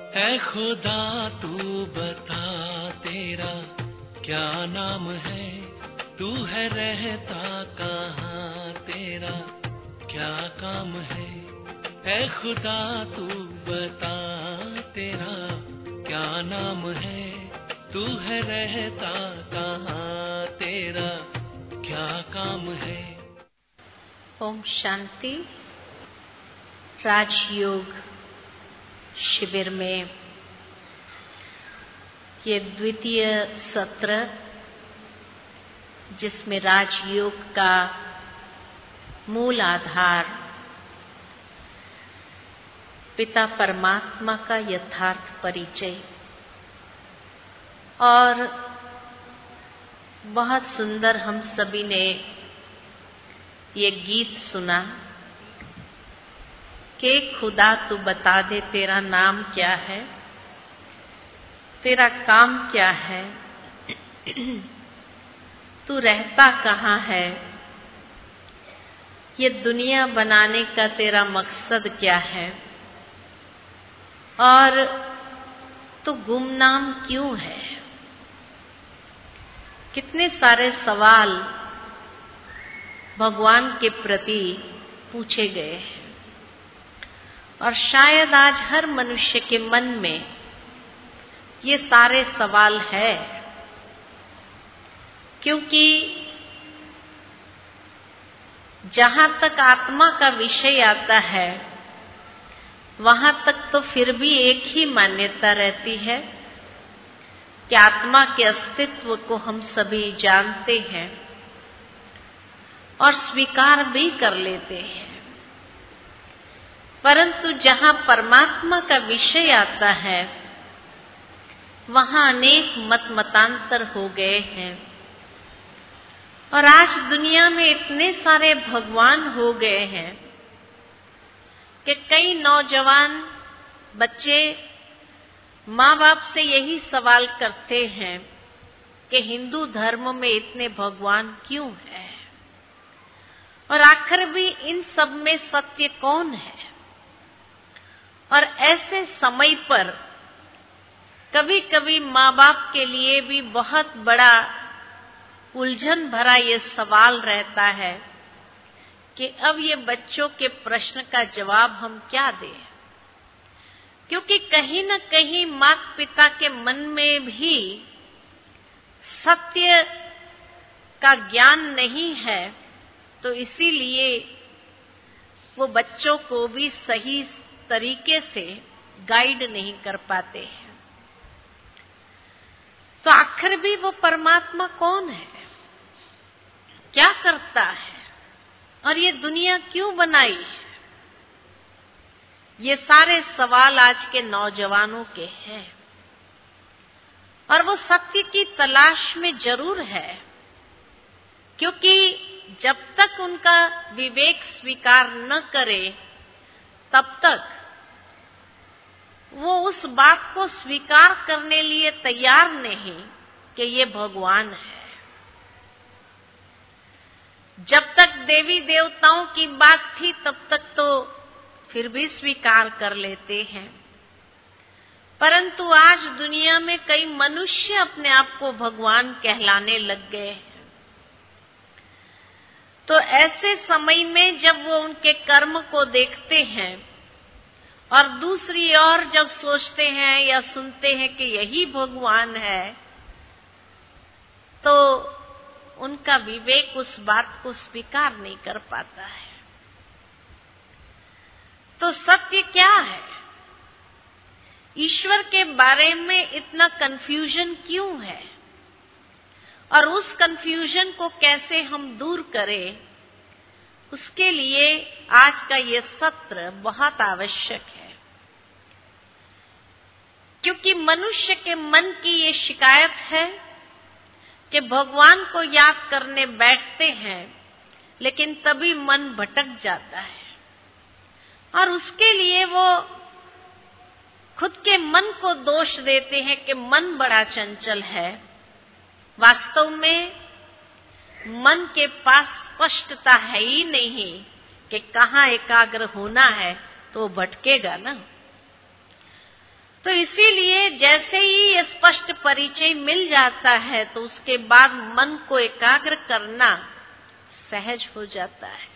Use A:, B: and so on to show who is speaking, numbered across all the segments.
A: ऐ खुदा तू बता तेरा क्या नाम है, तू है रहता कहाँ, तेरा क्या काम है। ऐ खुदा तू बता तेरा क्या नाम है, तू है रहता कहाँ, तेरा क्या काम है।
B: ओम शांति। राजयोग शिविर में ये द्वितीय सत्र, जिसमें राजयोग का मूल आधार पिता परमात्मा का यथार्थ परिचय और बहुत सुंदर हम सभी ने ये गीत सुना कि खुदा तू बता दे तेरा नाम क्या है, तेरा काम क्या है, तू रहता कहाँ है, ये दुनिया बनाने का तेरा मकसद क्या है और तू गुमनाम क्यों है। कितने सारे सवाल भगवान के प्रति पूछे गए हैं और शायद आज हर मनुष्य के मन में ये सारे सवाल है, क्योंकि जहां तक आत्मा का विषय आता है वहां तक तो फिर भी एक ही मान्यता रहती है कि आत्मा के अस्तित्व को हम सभी जानते हैं और स्वीकार भी कर लेते हैं। परंतु जहां परमात्मा का विषय आता है वहां अनेक मतांतर हो गए हैं और आज दुनिया में इतने सारे भगवान हो गए हैं कि कई नौजवान बच्चे माँ बाप से यही सवाल करते हैं कि हिंदू धर्म में इतने भगवान क्यों हैं और आखिर भी इन सब में सत्य कौन है। और ऐसे समय पर कभी कभी माँ बाप के लिए भी बहुत बड़ा उलझन भरा ये सवाल रहता है कि अब ये बच्चों के प्रश्न का जवाब हम क्या दें, क्योंकि कहीं न कहीं माता पिता के मन में भी सत्य का ज्ञान नहीं है, तो इसीलिए वो बच्चों को भी सही तरीके से गाइड नहीं कर पाते हैं। तो आखिर भी वो परमात्मा कौन है, क्या करता है और ये दुनिया क्यों बनाई है, ये सारे सवाल आज के नौजवानों के हैं और वो सत्य की तलाश में जरूर है, क्योंकि जब तक उनका विवेक स्वीकार न करे तब तक वो उस बात को स्वीकार करने लिए तैयार नहीं कि ये भगवान है। जब तक देवी देवताओं की बात थी तब तक तो फिर भी स्वीकार कर लेते हैं, परंतु आज दुनिया में कई मनुष्य अपने आप को भगवान कहलाने लग गए हैं। तो ऐसे समय में जब वो उनके कर्म को देखते हैं और दूसरी ओर जब सोचते हैं या सुनते हैं कि यही भगवान है, तो उनका विवेक उस बात को स्वीकार नहीं कर पाता है। तो सत्य क्या है, ईश्वर के बारे में इतना कंफ्यूजन क्यों है और उस कंफ्यूजन को कैसे हम दूर करें, उसके लिए आज का ये सत्र बहुत आवश्यक है। क्योंकि मनुष्य के मन की ये शिकायत है कि भगवान को याद करने बैठते हैं लेकिन तभी मन भटक जाता है और उसके लिए वो खुद के मन को दोष देते हैं कि मन बड़ा चंचल है। वास्तव में मन के पास स्पष्टता है ही नहीं कि कहाँ एकाग्र होना है, तो भटकेगा ना। तो इसीलिए जैसे ही ये स्पष्ट परिचय मिल जाता है तो उसके बाद मन को एकाग्र करना सहज हो जाता है।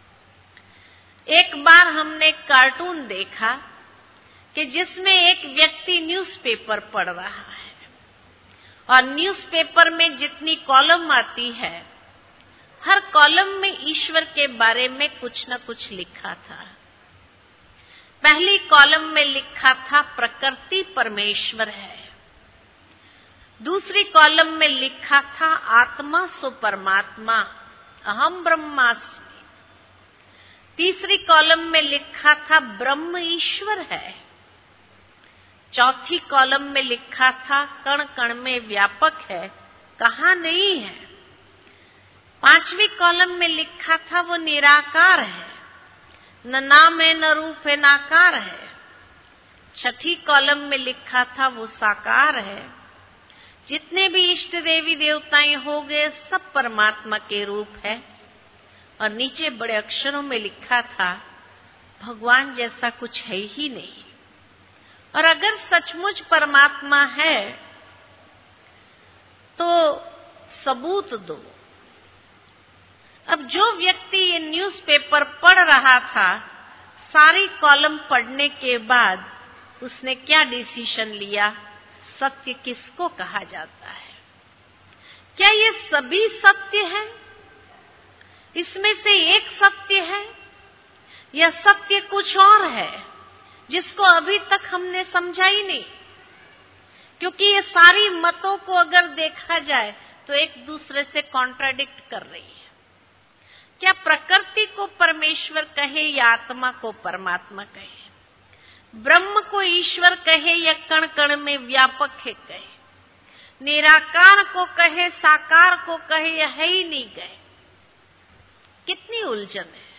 B: एक बार हमने कार्टून देखा कि जिसमें एक व्यक्ति न्यूज़पेपर पढ़ रहा है और न्यूज़पेपर में जितनी कॉलम आती है, हर कॉलम में ईश्वर के बारे में कुछ न कुछ लिखा था। पहली कॉलम में लिखा था प्रकृति परमेश्वर है, दूसरी कॉलम में लिखा था आत्मा सो परमात्मा अहम ब्रह्मास्मि, तीसरी कॉलम में लिखा था ब्रह्म ईश्वर है, चौथी कॉलम में लिखा था कण कण में व्यापक है, कहाँ नहीं है, पांचवी कॉलम में लिखा था वो निराकार है, न नाम है न रूप है नाकार है, छठी कॉलम में लिखा था वो साकार है, जितने भी इष्ट देवी देवताएं हो गए सब परमात्मा के रूप है, और नीचे बड़े अक्षरों में लिखा था भगवान जैसा कुछ है ही नहीं, और अगर सचमुच परमात्मा है तो सबूत दो। अब जो व्यक्ति ये न्यूज़पेपर पढ़ रहा था, सारी कॉलम पढ़ने के बाद उसने क्या डिसीजन लिया, सत्य किसको कहा जाता है? क्या ये सभी सत्य है? इसमें से एक सत्य है या सत्य कुछ और है जिसको अभी तक हमने समझा ही नहीं? क्योंकि ये सारी मतों को अगर देखा जाए तो एक दूसरे से कॉन्ट्राडिक्ट कर रही है। क्या प्रकृति को परमेश्वर कहे या आत्मा को परमात्मा कहे, ब्रह्म को ईश्वर कहे या कण कण में व्यापक है कहे, निराकार को कहे साकार को कहे या है ही नहीं कहे? कितनी उलझन है।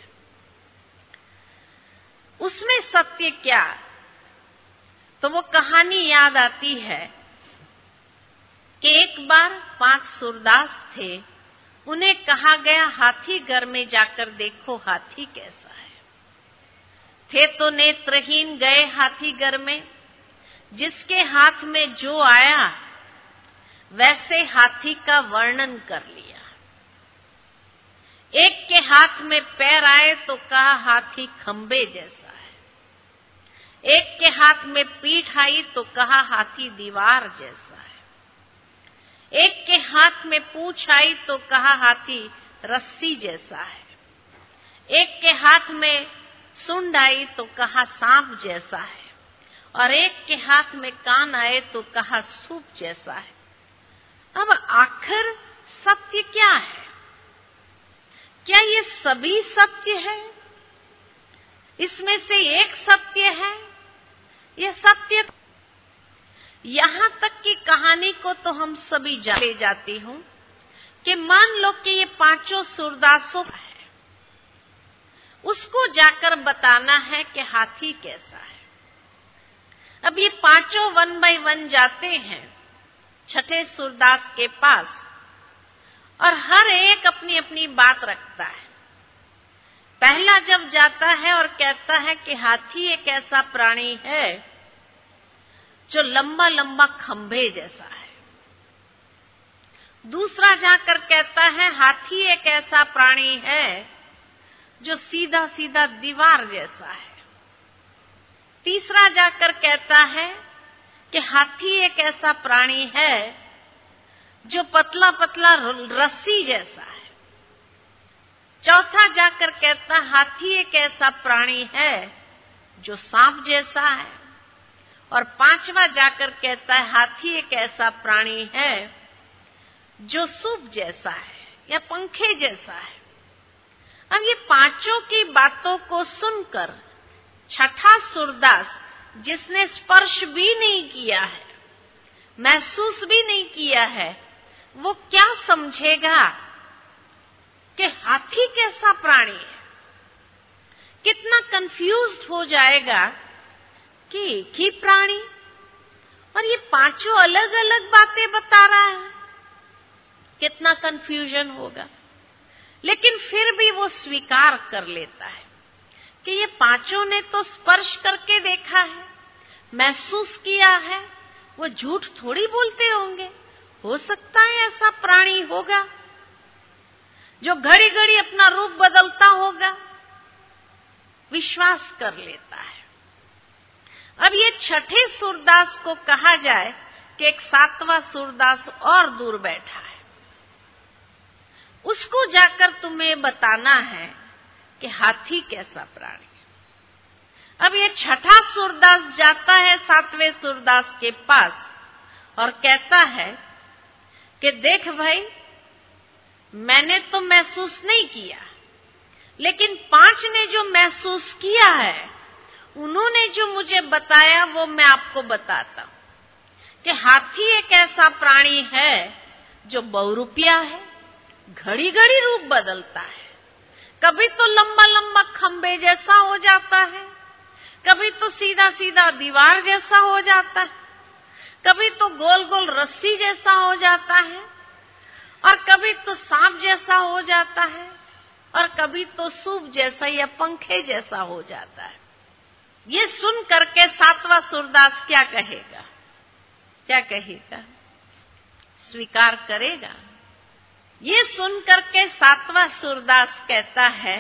B: उसमें सत्य क्या? तो वो कहानी याद आती है कि एक बार 5 सूरदास थे, उन्हें कहा गया हाथी घर में जाकर देखो हाथी कैसा है। थे तो नेत्रहीन, गए हाथी घर में, जिसके हाथ में जो आया वैसे हाथी का वर्णन कर लिया। एक के हाथ में पैर आए तो कहा हाथी खंबे जैसा है, एक के हाथ में पीठ आई तो कहा हाथी दीवार जैसा है, एक के हाथ में पूंछ आई तो कहा हाथी रस्सी जैसा है, एक के हाथ में सूंड आई तो कहा सांप जैसा है, और एक के हाथ में कान आए तो कहा सूप जैसा है। अब आखिर सत्य क्या है? क्या ये सभी सत्य है? इसमें से एक सत्य है? यह सत्य यहां तक की कहानी को तो हम सभी ले जाती हूं कि मान लो कि ये 5 सूरदासों है, उसको जाकर बताना है कि हाथी कैसा है। अब ये 5 1 by 1 जाते हैं छठे सूरदास के पास, और हर एक अपनी अपनी बात रखता है। पहला जब जाता है और कहता है कि हाथी एक ऐसा प्राणी है जो लंबा लंबा खंभे जैसा है, दूसरा जाकर कहता है हाथी एक ऐसा प्राणी है जो सीधा सीधा दीवार जैसा है, तीसरा जाकर कहता है कि हाथी एक ऐसा प्राणी है जो पतला पतला रस्सी जैसा है, चौथा जाकर कहता है हाथी एक ऐसा प्राणी है जो सांप जैसा है, और पांचवा जाकर कहता है हाथी एक ऐसा प्राणी है जो सूप जैसा है या पंखे जैसा है। अब ये 5 की बातों को सुनकर छठा सूरदास, जिसने स्पर्श भी नहीं किया है, महसूस भी नहीं किया है, वो क्या समझेगा कि हाथी कैसा प्राणी है? कितना कंफ्यूज्ड हो जाएगा कि एक ही प्राणी और ये 5 अलग अलग बातें बता रहा है, कितना कंफ्यूजन होगा। लेकिन फिर भी वो स्वीकार कर लेता है कि ये 5 ने तो स्पर्श करके देखा है, महसूस किया है, वो झूठ थोड़ी बोलते होंगे। हो सकता है ऐसा प्राणी होगा जो घड़ी घड़ी अपना रूप बदलता होगा, विश्वास कर लेता है। अब ये छठे सूरदास को कहा जाए कि एक सातवां सूरदास और दूर बैठा है, उसको जाकर तुम्हें बताना है कि हाथी कैसा प्राणी है। अब ये छठा सूरदास जाता है सातवें सूरदास के पास और कहता है कि देख भाई, मैंने तो महसूस नहीं किया, लेकिन 5 ने जो महसूस किया है, उन्होंने जो मुझे बताया वो मैं आपको बताता हूं कि हाथी एक ऐसा प्राणी है जो बहुरूपिया है, घड़ी घड़ी रूप बदलता है। कभी तो लंबा लंबा खंबे जैसा हो जाता है, कभी तो सीधा सीधा दीवार जैसा हो जाता है, कभी तो गोल गोल रस्सी जैसा हो जाता है, और कभी तो सांप जैसा हो जाता है, और कभी तो सूप जैसा या पंखे जैसा हो जाता है। ये सुन करके सातवां सूरदास क्या कहेगा? क्या कहेगा? स्वीकार करेगा? ये सुन करके सातवां सूरदास कहता है,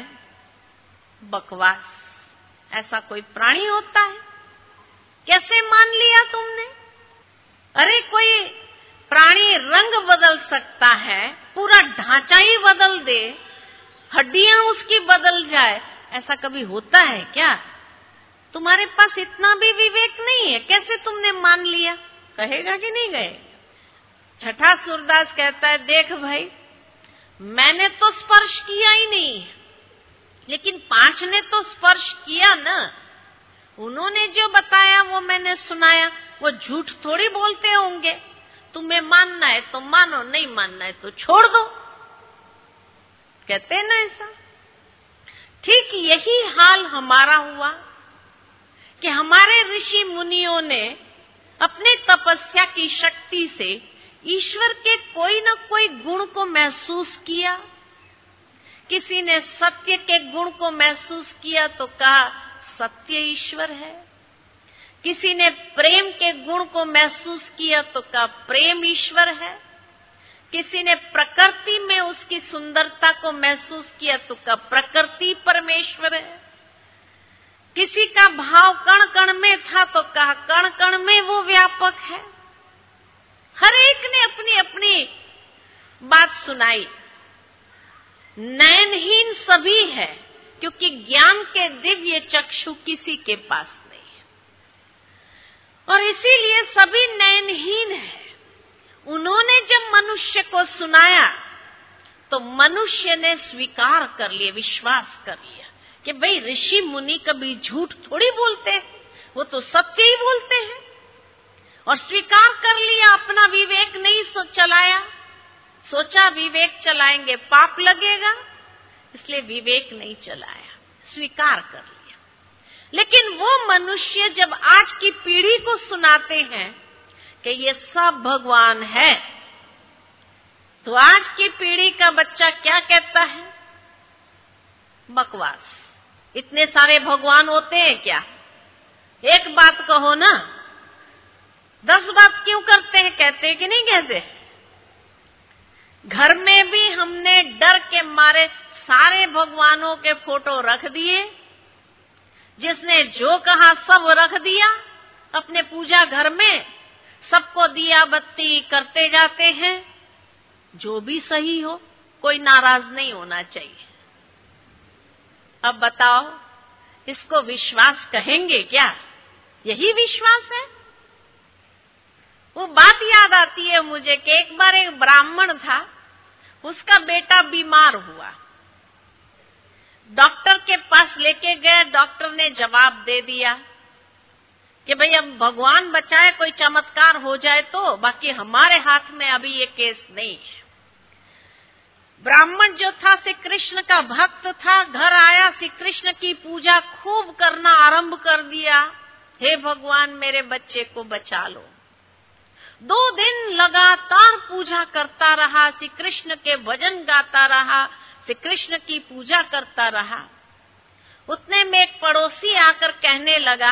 B: बकवास, ऐसा कोई प्राणी होता है? कैसे मान लिया तुमने? अरे कोई प्राणी रंग बदल सकता है, पूरा ढांचा ही बदल दे, हड्डियां उसकी बदल जाए, ऐसा कभी होता है क्या? तुम्हारे पास इतना भी विवेक नहीं है, कैसे तुमने मान लिया? कहेगा कि नहीं कहे? छठा सूरदास कहता है, देख भाई, मैंने तो स्पर्श किया ही नहीं, लेकिन 5 ने तो स्पर्श किया ना। उन्होंने जो बताया वो मैंने सुनाया, वो झूठ थोड़ी बोलते होंगे। तुम्हें मानना है तो मानो, नहीं मानना है तो छोड़ दो, कहते हैं ना ऐसा। ठीक यही हाल हमारा हुआ कि हमारे ऋषि मुनियों ने अपने तपस्या की शक्ति से ईश्वर के कोई न कोई गुण को महसूस किया। किसी ने सत्य के गुण को महसूस किया तो कहा सत्य ईश्वर है, किसी ने प्रेम के गुण को महसूस किया तो कहा प्रेम ईश्वर है, किसी ने प्रकृति में उसकी सुंदरता को महसूस किया तो कहा प्रकृति परमेश्वर है, किसी का भाव कण कण में था तो कहा कण कण में वो व्यापक है। हर एक ने अपनी अपनी बात सुनाई। नयनहीन सभी है, क्योंकि ज्ञान के दिव्य चक्षु किसी के पास नहीं है, और इसीलिए सभी नयनहीन है। उन्होंने जब मनुष्य को सुनाया तो मनुष्य ने स्वीकार कर लिया, विश्वास कर लिया कि भाई ऋषि मुनि कभी झूठ थोड़ी बोलते हैं, वो तो सत्य ही बोलते हैं, और स्वीकार कर लिया। अपना विवेक नहीं चलाया, सोचा विवेक चलाएंगे पाप लगेगा, इसलिए विवेक नहीं चलाया, स्वीकार कर लिया। लेकिन वो मनुष्य जब आज की पीढ़ी को सुनाते हैं कि ये सब भगवान है, तो आज की पीढ़ी का बच्चा क्या कहता है? बकवास, इतने सारे भगवान होते हैं क्या? एक बात कहो ना, 10 बात क्यों करते हैं? कहते हैं कि नहीं कहते? घर में भी हमने डर के मारे सारे भगवानों के फोटो रख दिए, जिसने जो कहा सब रख दिया अपने पूजा घर में, सबको दिया बत्ती करते जाते हैं। जो भी सही हो, कोई नाराज नहीं होना चाहिए। अब बताओ, इसको विश्वास कहेंगे क्या? यही विश्वास है? वो बात याद आती है मुझे कि एक बार एक ब्राह्मण था, उसका बेटा बीमार हुआ, डॉक्टर के पास लेके गए। डॉक्टर ने जवाब दे दिया कि भाई अब भगवान बचाए, कोई चमत्कार हो जाए तो, बाकी हमारे हाथ में अभी ये केस नहीं है। ब्राह्मण जो था श्री कृष्ण का भक्त था, घर आया, श्री कृष्ण की पूजा खूब करना आरंभ कर दिया। हे भगवान, मेरे बच्चे को बचा लो। 2 दिन लगातार पूजा करता रहा, श्री कृष्ण के भजन गाता रहा, श्री कृष्ण की पूजा करता रहा। उतने में एक पड़ोसी आकर कहने लगा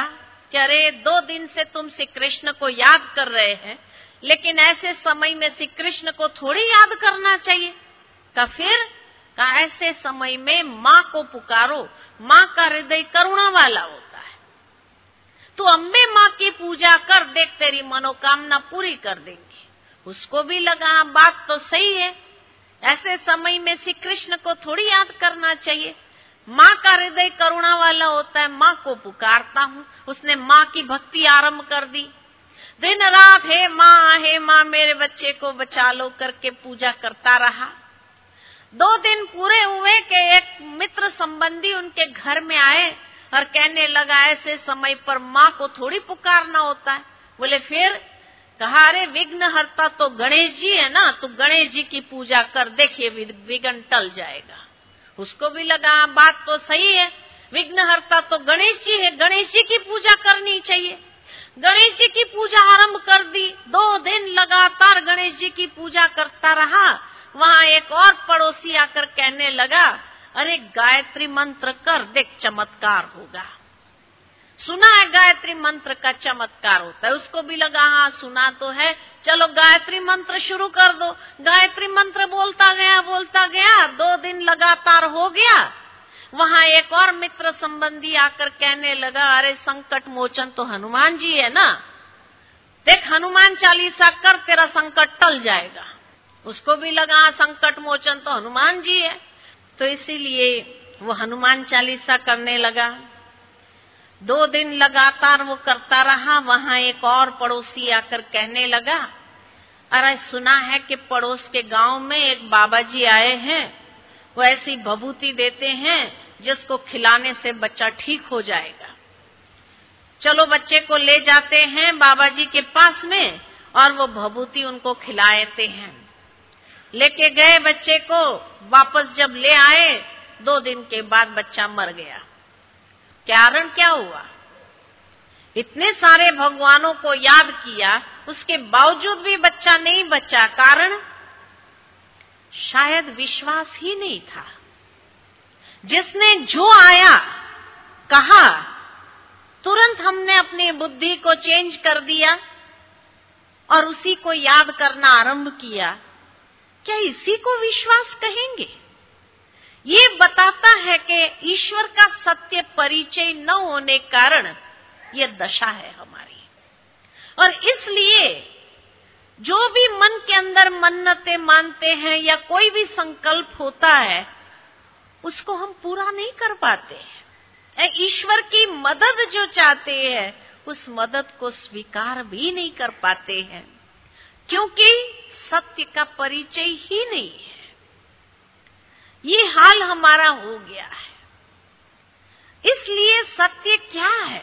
B: कि अरे 2 दिन से तुम श्री कृष्ण को याद कर रहे हैं, लेकिन ऐसे समय में श्री कृष्ण को थोड़ी याद करना चाहिए। फिर ऐसे समय में माँ को पुकारो, माँ का हृदय करुणा वाला होता है। तो अम्बे माँ की पूजा कर, देख तेरी मनोकामना पूरी कर देंगे। उसको भी लगा बात तो सही है, ऐसे समय में श्री कृष्ण को थोड़ी याद करना चाहिए। माँ का हृदय करुणा वाला होता है, माँ को पुकारता हूँ। उसने माँ की भक्ति आरंभ कर दी। दिन रात हे माँ मेरे बच्चे को बचा लो करके पूजा करता रहा। 2 दिन पूरे हुए कि एक मित्र संबंधी उनके घर में आए और कहने लगा ऐसे समय पर माँ को थोड़ी पुकारना होता है। बोले फिर? कहा अरे विघ्नहर्ता तो गणेश जी है ना, तो गणेश जी की पूजा कर, देखिए विघ्न टल जाएगा। उसको भी लगा बात तो सही है, विघ्नहर्ता तो गणेश जी है, गणेश जी की पूजा करनी चाहिए। गणेश जी की पूजा आरंभ कर दी। 2 दिन लगातार गणेश जी की पूजा करता रहा। वहाँ एक और पड़ोसी आकर कहने लगा अरे गायत्री मंत्र कर, देख चमत्कार होगा। सुना है गायत्री मंत्र का चमत्कार होता है। उसको भी लगा हाँ सुना तो है, चलो गायत्री मंत्र शुरू कर दो। गायत्री मंत्र बोलता गया 2 दिन लगातार हो गया। वहाँ एक और मित्र संबंधी आकर कहने लगा अरे संकट मोचन तो हनुमान जी है ना, देख हनुमान चालीसा कर, तेरा संकट टल जाएगा। उसको भी लगा संकट मोचन तो हनुमान जी है, तो इसीलिए वो हनुमान चालीसा करने लगा। 2 दिन लगातार वो करता रहा। वहाँ एक और पड़ोसी आकर कहने लगा अरे सुना है कि पड़ोस के गांव में एक बाबा जी आए हैं, वो ऐसी भभूति देते हैं जिसको खिलाने से बच्चा ठीक हो जाएगा। चलो बच्चे को ले जाते हैं बाबा जी के पास में और वो भभूति उनको खिलाते हैं। लेके गए बच्चे को, वापस जब ले आए 2 दिन के बाद बच्चा मर गया। कारण क्या हुआ? इतने सारे भगवानों को याद किया, उसके बावजूद भी बच्चा नहीं बचा। कारण शायद विश्वास ही नहीं था। जिसने जो आया कहा, तुरंत हमने अपनी बुद्धि को चेंज कर दिया और उसी को याद करना आरंभ किया। क्या इसी को विश्वास कहेंगे? ये बताता है कि ईश्वर का सत्य परिचय न होने कारण ये दशा है हमारी। और इसलिए जो भी मन के अंदर मन्नतें मानते हैं या कोई भी संकल्प होता है, उसको हम पूरा नहीं कर पाते हैं। ईश्वर की मदद जो चाहते हैं, उस मदद को स्वीकार भी नहीं कर पाते हैं, क्योंकि सत्य का परिचय ही नहीं है। ये हाल हमारा हो गया है। इसलिए सत्य क्या है?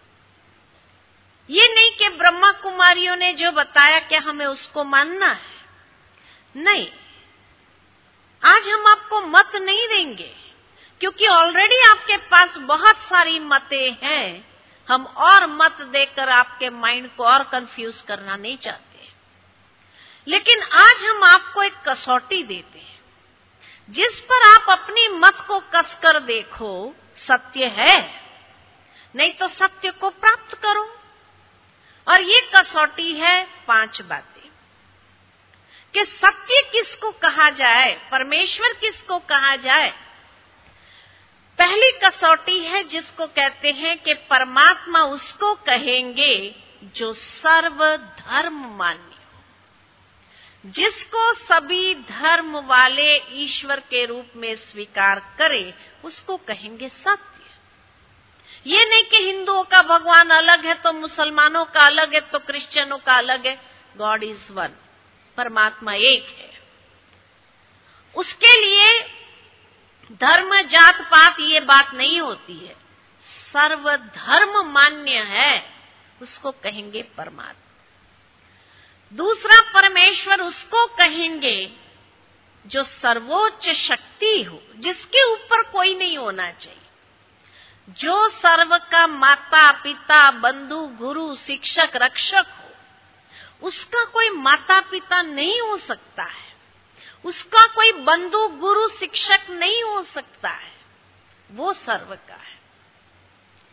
B: ये नहीं कि ब्रह्मा कुमारियों ने जो बताया क्या हमें उसको मानना है। नहीं, आज हम आपको मत नहीं देंगे, क्योंकि ऑलरेडी आपके पास बहुत सारी मतें हैं। हम और मत देकर आपके माइंड को और कंफ्यूज करना नहीं चाहते। लेकिन आज हम आपको एक कसौटी देते हैं, जिस पर आप अपनी मत को कसकर देखो सत्य है, नहीं तो सत्य को प्राप्त करो। और ये कसौटी है 5 बातें कि सत्य किसको कहा जाए, परमेश्वर किसको कहा जाए। पहली कसौटी है जिसको कहते हैं कि परमात्मा उसको कहेंगे जो सर्वधर्म मान्य हो, जिसको सभी धर्म वाले ईश्वर के रूप में स्वीकार करे, उसको कहेंगे सत्य। ये नहीं कि हिंदुओं का भगवान अलग है तो मुसलमानों का अलग है तो क्रिश्चियनों का अलग है। गॉड इज वन, परमात्मा एक है। उसके लिए धर्म जात पात ये बात नहीं होती है, सर्वधर्म मान्य है, उसको कहेंगे परमात्मा। दूसरा, परमेश्वर उसको कहेंगे जो सर्वोच्च शक्ति हो, जिसके ऊपर कोई नहीं होना चाहिए, जो सर्व का माता पिता बंधु गुरु शिक्षक रक्षक हो। उसका कोई माता पिता नहीं हो सकता है, उसका कोई बंधु गुरु शिक्षक नहीं हो सकता है, वो सर्व का है।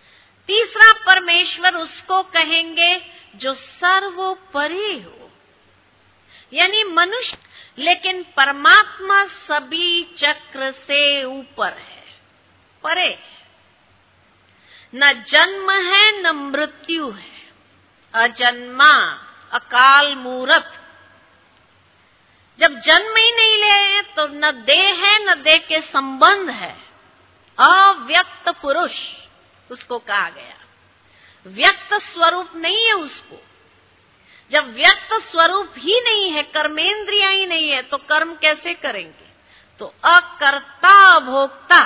B: तीसरा परमेश्वर उसको कहेंगे जो सर्वोपरि हो, यानी मनुष्य, लेकिन परमात्मा सभी चक्र से ऊपर है, परे है। न जन्म है न मृत्यु है, अजन्मा, अकाल मूरत। जब जन्म ही नहीं ले तो न देह है न देह के संबंध है, अव्यक्त पुरुष उसको कहा गया। व्यक्त स्वरूप नहीं है उसको। जब व्यक्त स्वरूप ही नहीं है, कर्मेंद्रियां ही नहीं है, तो कर्म कैसे करेंगे? तो अकर्ता भोक्ता।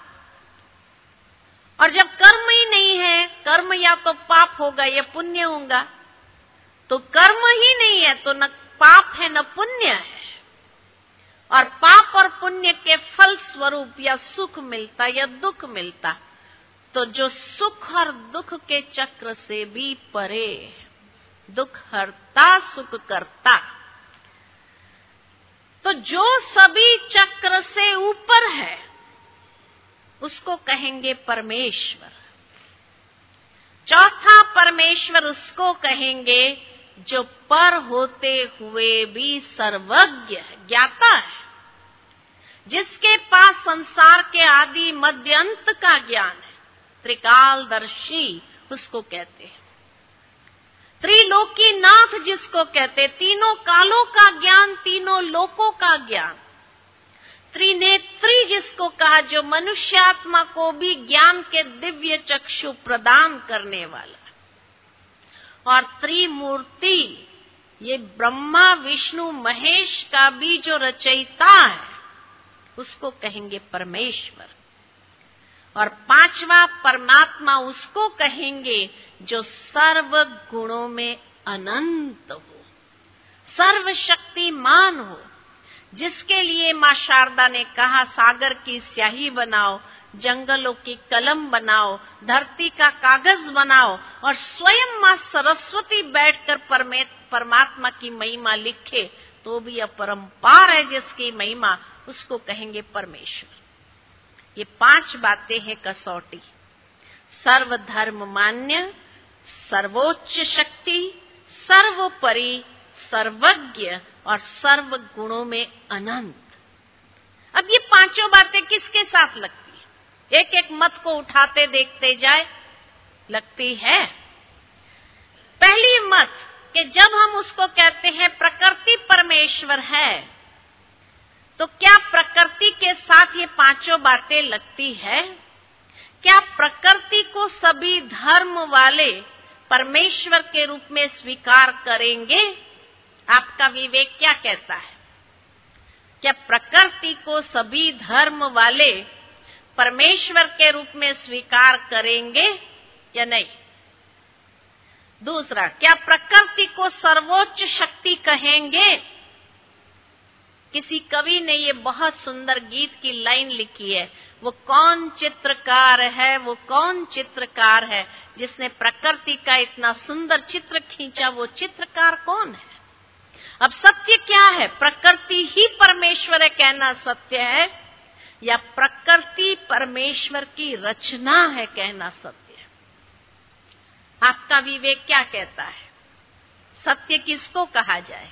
B: और जब कर्म ही नहीं है, कर्म या तो पाप होगा या पुण्य होगा, तो कर्म ही नहीं है तो न पाप है न पुण्य है। और पाप और पुण्य के फल स्वरूप या सुख मिलता या दुख मिलता, तो जो सुख और दुख के चक्र से भी परे, दुख हरता सुख करता, तो जो सभी चक्र से ऊपर है उसको कहेंगे परमेश्वर। चौथा परमेश्वर उसको कहेंगे जो पर होते हुए भी सर्वज्ञ है, ज्ञाता है, जिसके पास संसार के आदि मध्य अंत का ज्ञान है, त्रिकालदर्शी उसको कहते हैं। त्रिलोकी नाथ जिसको कहते, तीनों कालों का ज्ञान, तीनों लोकों का ज्ञान। त्रिनेत्री जिसको कहा, जो मनुष्यात्मा को भी ज्ञान के दिव्य चक्षु प्रदान करने वाला। और त्रिमूर्ति, ये ब्रह्मा विष्णु महेश का भी जो रचयिता है, उसको कहेंगे परमेश्वर। और पांचवा परमात्मा उसको कहेंगे जो सर्व गुणों में अनंत हो, सर्वशक्तिमान हो, जिसके लिए मां शारदा ने कहा सागर की स्याही बनाओ, जंगलों की कलम बनाओ, धरती का कागज बनाओ, और स्वयं मां सरस्वती बैठकर परमात्मा की महिमा लिखे तो भी अपरंपार है जिसकी महिमा, उसको कहेंगे परमेश्वर। ये 5 बातें हैं कसौटी। सर्वधर्म मान्य, सर्वोच्च शक्ति, सर्वोपरि, सर्वज्ञ और सर्व गुणों में अनंत। अब ये 5 बातें किसके साथ लगती है? एक एक मत को उठाते देखते जाए, लगती है। पहली मत कि जब हम उसको कहते हैं प्रकृति परमेश्वर है, तो क्या प्रकृति के साथ ये 5 बातें लगती है? क्या प्रकृति को सभी धर्म वाले परमेश्वर के रूप में स्वीकार करेंगे? आपका विवेक क्या कहता है? क्या प्रकृति को सभी धर्म वाले परमेश्वर के रूप में स्वीकार करेंगे या नहीं? दूसरा, क्या प्रकृति को सर्वोच्च शक्ति कहेंगे? किसी कवि ने ये बहुत सुंदर गीत की लाइन लिखी है, वो कौन चित्रकार है, वो कौन चित्रकार है जिसने प्रकृति का इतना सुंदर चित्र खींचा, वो चित्रकार कौन है? अब सत्य क्या है? प्रकृति ही परमेश्वर है कहना सत्य है, या प्रकृति परमेश्वर की रचना है कहना सत्य है? आपका विवेक क्या कहता है? सत्य किसको कहा जाए?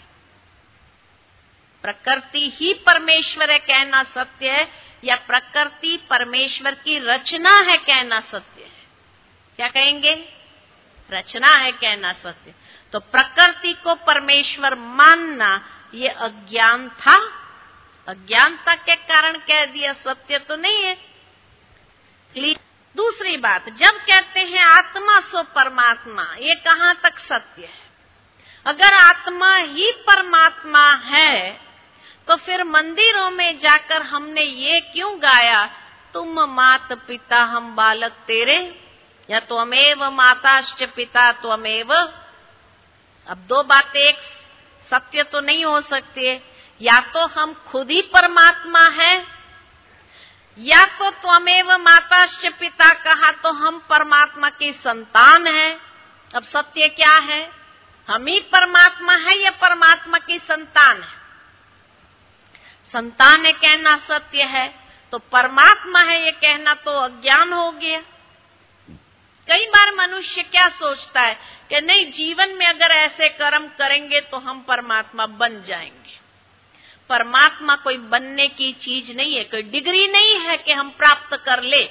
B: प्रकृति ही परमेश्वर है कहना सत्य है, या प्रकृति परमेश्वर की रचना है कहना सत्य है? क्या कहेंगे? रचना है कहना सत्य। तो प्रकृति को परमेश्वर मानना ये अज्ञान था, अज्ञानता के कारण कह दिया, सत्य तो नहीं है। दूसरी बात, जब कहते हैं आत्मा सो परमात्मा, ये कहां तक सत्य है? अगर आत्मा ही परमात्मा है तो फिर मंदिरों में जाकर हमने ये क्यों गाया, तुम मात पिता हम बालक तेरे, या त्वमेव माताश्च पिता त्वमेव? अब 2 बातें एक सत्य तो नहीं हो सकती है। या तो हम खुद ही परमात्मा हैं, या तो त्वमेव माताश्च पिता कहा तो हम परमात्मा की संतान हैं। अब सत्य क्या है? हम ही परमात्मा है या परमात्मा की संतान है? संतान है कहना सत्य है, तो परमात्मा है ये कहना तो अज्ञान हो गया। कई बार मनुष्य क्या सोचता है कि नहीं, जीवन में अगर ऐसे कर्म करेंगे तो हम परमात्मा बन जाएंगे। परमात्मा कोई बनने की चीज नहीं है, कोई डिग्री नहीं है कि हम प्राप्त कर ले।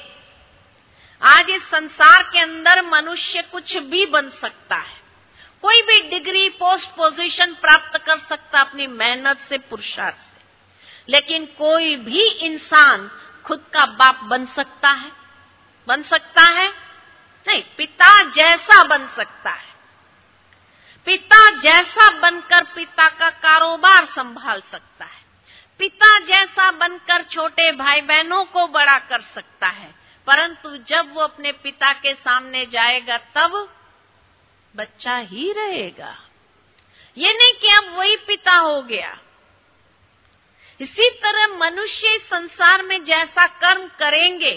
B: आज इस संसार के अंदर मनुष्य कुछ भी बन सकता है, कोई भी डिग्री, पोस्ट, पोजीशन प्राप्त कर सकता अपनी मेहनत से, पुरुषार्थ से, लेकिन कोई भी इंसान खुद का बाप बन सकता है? बन सकता है? नहीं। पिता जैसा बन सकता है, पिता जैसा बनकर पिता का कारोबार संभाल सकता है, पिता जैसा बनकर छोटे भाई बहनों को बड़ा कर सकता है, परंतु जब वो अपने पिता के सामने जाएगा तब बच्चा ही रहेगा। ये नहीं कि अब वही पिता हो गया। इसी तरह मनुष्य संसार में जैसा कर्म करेंगे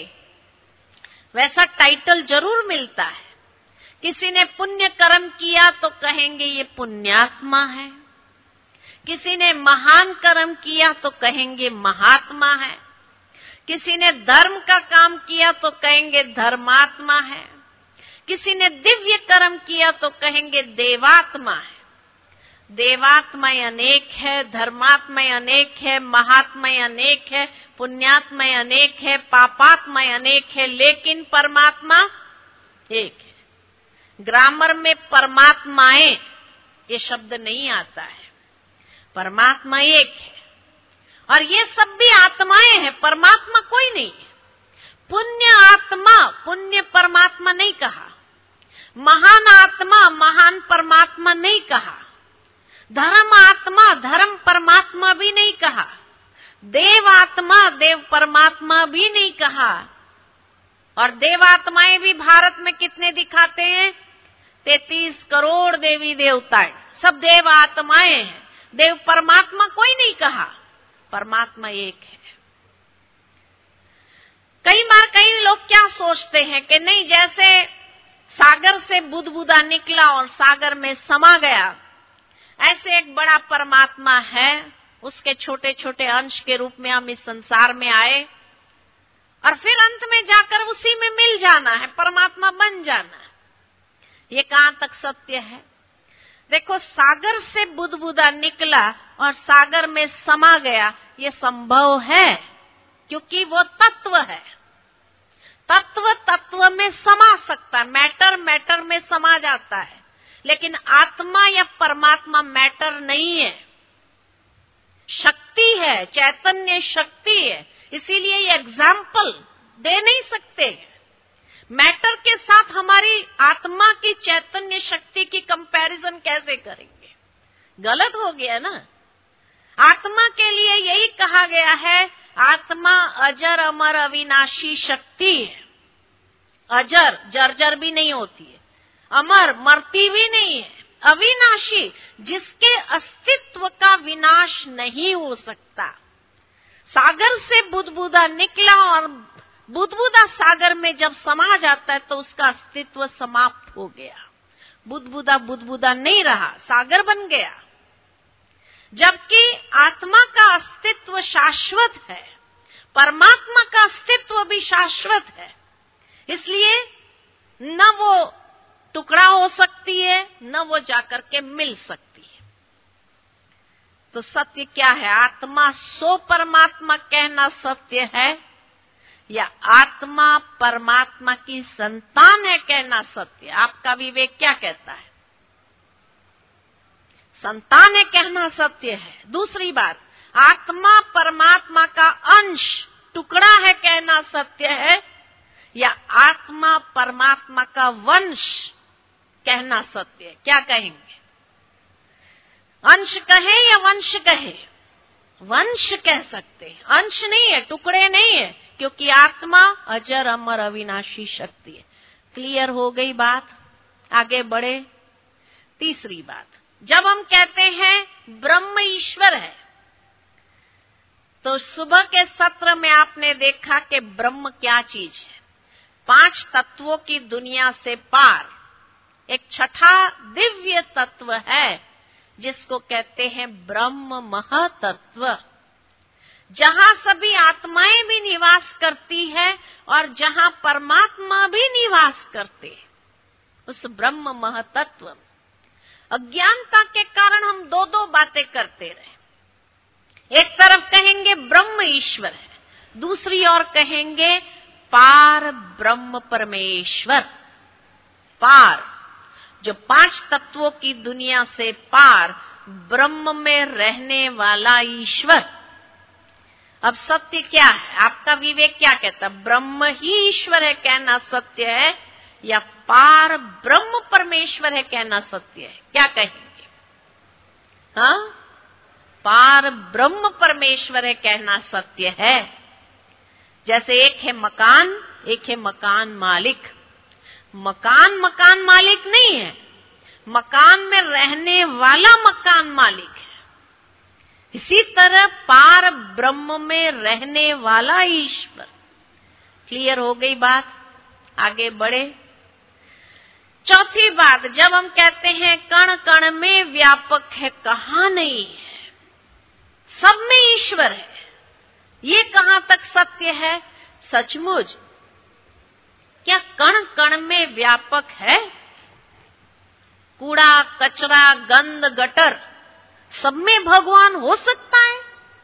B: वैसा टाइटल जरूर मिलता है। किसी ने पुण्य कर्म किया तो कहेंगे ये पुण्यात्मा है, किसी ने महान कर्म किया तो कहेंगे महात्मा है, किसी ने धर्म का काम किया तो कहेंगे धर्मात्मा है, किसी ने दिव्य कर्म किया तो कहेंगे देवात्मा है। देवात्मा अनेक है, धर्मात्मा अनेक है, महात्मा अनेक है, पुण्यात्मा अनेक है, पापात्मा अनेक है, लेकिन परमात्मा एक है। ग्रामर में परमात्माएं ये शब्द नहीं आता है, परमात्मा एक है और ये सब भी आत्माएं हैं, परमात्मा कोई नहीं है। पुण्य आत्मा, पुण्य परमात्मा नहीं कहा, महान आत्मा, महान परमात्मा नहीं कहा, धर्म आत्मा, धर्म परमात्मा भी नहीं कहा, देव आत्मा, देव परमात्मा भी नहीं कहा। और देवात्माएं भी भारत में कितने दिखाते हैं? 33 करोड़ देवी देवताएं, सब देव आत्माएं हैं, देव परमात्मा कोई नहीं कहा, परमात्मा एक है। कई बार कई लोग क्या सोचते हैं कि नहीं, जैसे सागर से बुदबुदा निकला और सागर में समा गया, ऐसे एक बड़ा परमात्मा है, उसके छोटे छोटे अंश के रूप में हम इस संसार में आए और फिर अंत में जाकर उसी में मिल जाना है, परमात्मा बन जाना है। ये कहां तक सत्य है? देखो, सागर से बुदबुदा निकला और सागर में समा गया, ये संभव है क्योंकि वो तत्व है। तत्व तत्व में समा सकता है, मैटर मैटर में समा जाता है, लेकिन आत्मा या परमात्मा मैटर नहीं है, शक्ति है, चैतन्य शक्ति है। इसीलिए ये एग्जाम्पल दे नहीं सकते। मैटर के साथ हमारी आत्मा की चैतन्य शक्ति की कंपैरिजन कैसे करेंगे? गलत हो गया ना। आत्मा के लिए यही कहा गया है, आत्मा अजर अमर अविनाशी शक्ति है। अजर, जर्जर भी नहीं होती है, अमर, मरती भी नहीं है, अविनाशी, जिसके अस्तित्व का विनाश नहीं हो सकता। सागर से बुदबुदा निकला और बुदबुदा सागर में जब समा जाता है तो उसका अस्तित्व समाप्त हो गया। बुदबुदा बुदबुदा नहीं रहा, सागर बन गया। जबकि आत्मा का अस्तित्व शाश्वत है, परमात्मा का अस्तित्व भी शाश्वत है, इसलिए न वो टुकड़ा हो सकती है, न वो जाकर के मिल सकती है। तो सत्य क्या है? आत्मा सो परमात्मा कहना सत्य है या आत्मा परमात्मा की संतान है कहना सत्य? आपका विवेक क्या कहता है? संतान है कहना सत्य है। दूसरी बात, आत्मा परमात्मा का अंश, टुकड़ा है कहना सत्य है या आत्मा परमात्मा का वंश कहना सत्य है? क्या कहेंगे? अंश कहे या वंश कहे? वंश कह सकते हैं, अंश नहीं है, टुकड़े नहीं है, क्योंकि आत्मा अजर अमर अविनाशी शक्ति है। क्लियर हो गई बात? आगे बढ़े। तीसरी बात, जब हम कहते हैं ब्रह्म ईश्वर है, तो सुबह के सत्र में आपने देखा कि ब्रह्म क्या चीज है। 5 तत्वों की दुनिया से पार एक छठा दिव्य तत्व है जिसको कहते हैं ब्रह्म महातत्व, जहां सभी आत्माएं भी निवास करती है और जहां परमात्मा भी निवास करते हैं। उस ब्रह्म महतत्व। अज्ञानता के कारण हम दो दो बातें करते रहे। एक तरफ कहेंगे ब्रह्म ईश्वर है, दूसरी ओर कहेंगे पार ब्रह्म परमेश्वर। पार जो 5 तत्वों की दुनिया से पार ब्रह्म में रहने वाला ईश्वर। अब सत्य क्या है? आपका विवेक क्या कहता है? ब्रह्म ही ईश्वर है कहना सत्य है या पार ब्रह्म परमेश्वर है कहना सत्य है? क्या कहेंगे? हाँ, पार ब्रह्म परमेश्वर है कहना सत्य है। जैसे एक है मकान, एक है मकान मालिक। मकान मकान मालिक नहीं है, मकान में रहने वाला मकान मालिक है। इसी तरह पार ब्रह्म में रहने वाला ईश्वर। क्लियर हो गई बात? आगे बढ़े। चौथी बात, जब हम कहते हैं कण कण में व्यापक है, कहाँ नहीं है, सब में ईश्वर है, ये कहां तक सत्य है? सचमुच क्या कण कण में व्यापक है? कूड़ा कचरा गंद गटर सब में भगवान हो सकता है?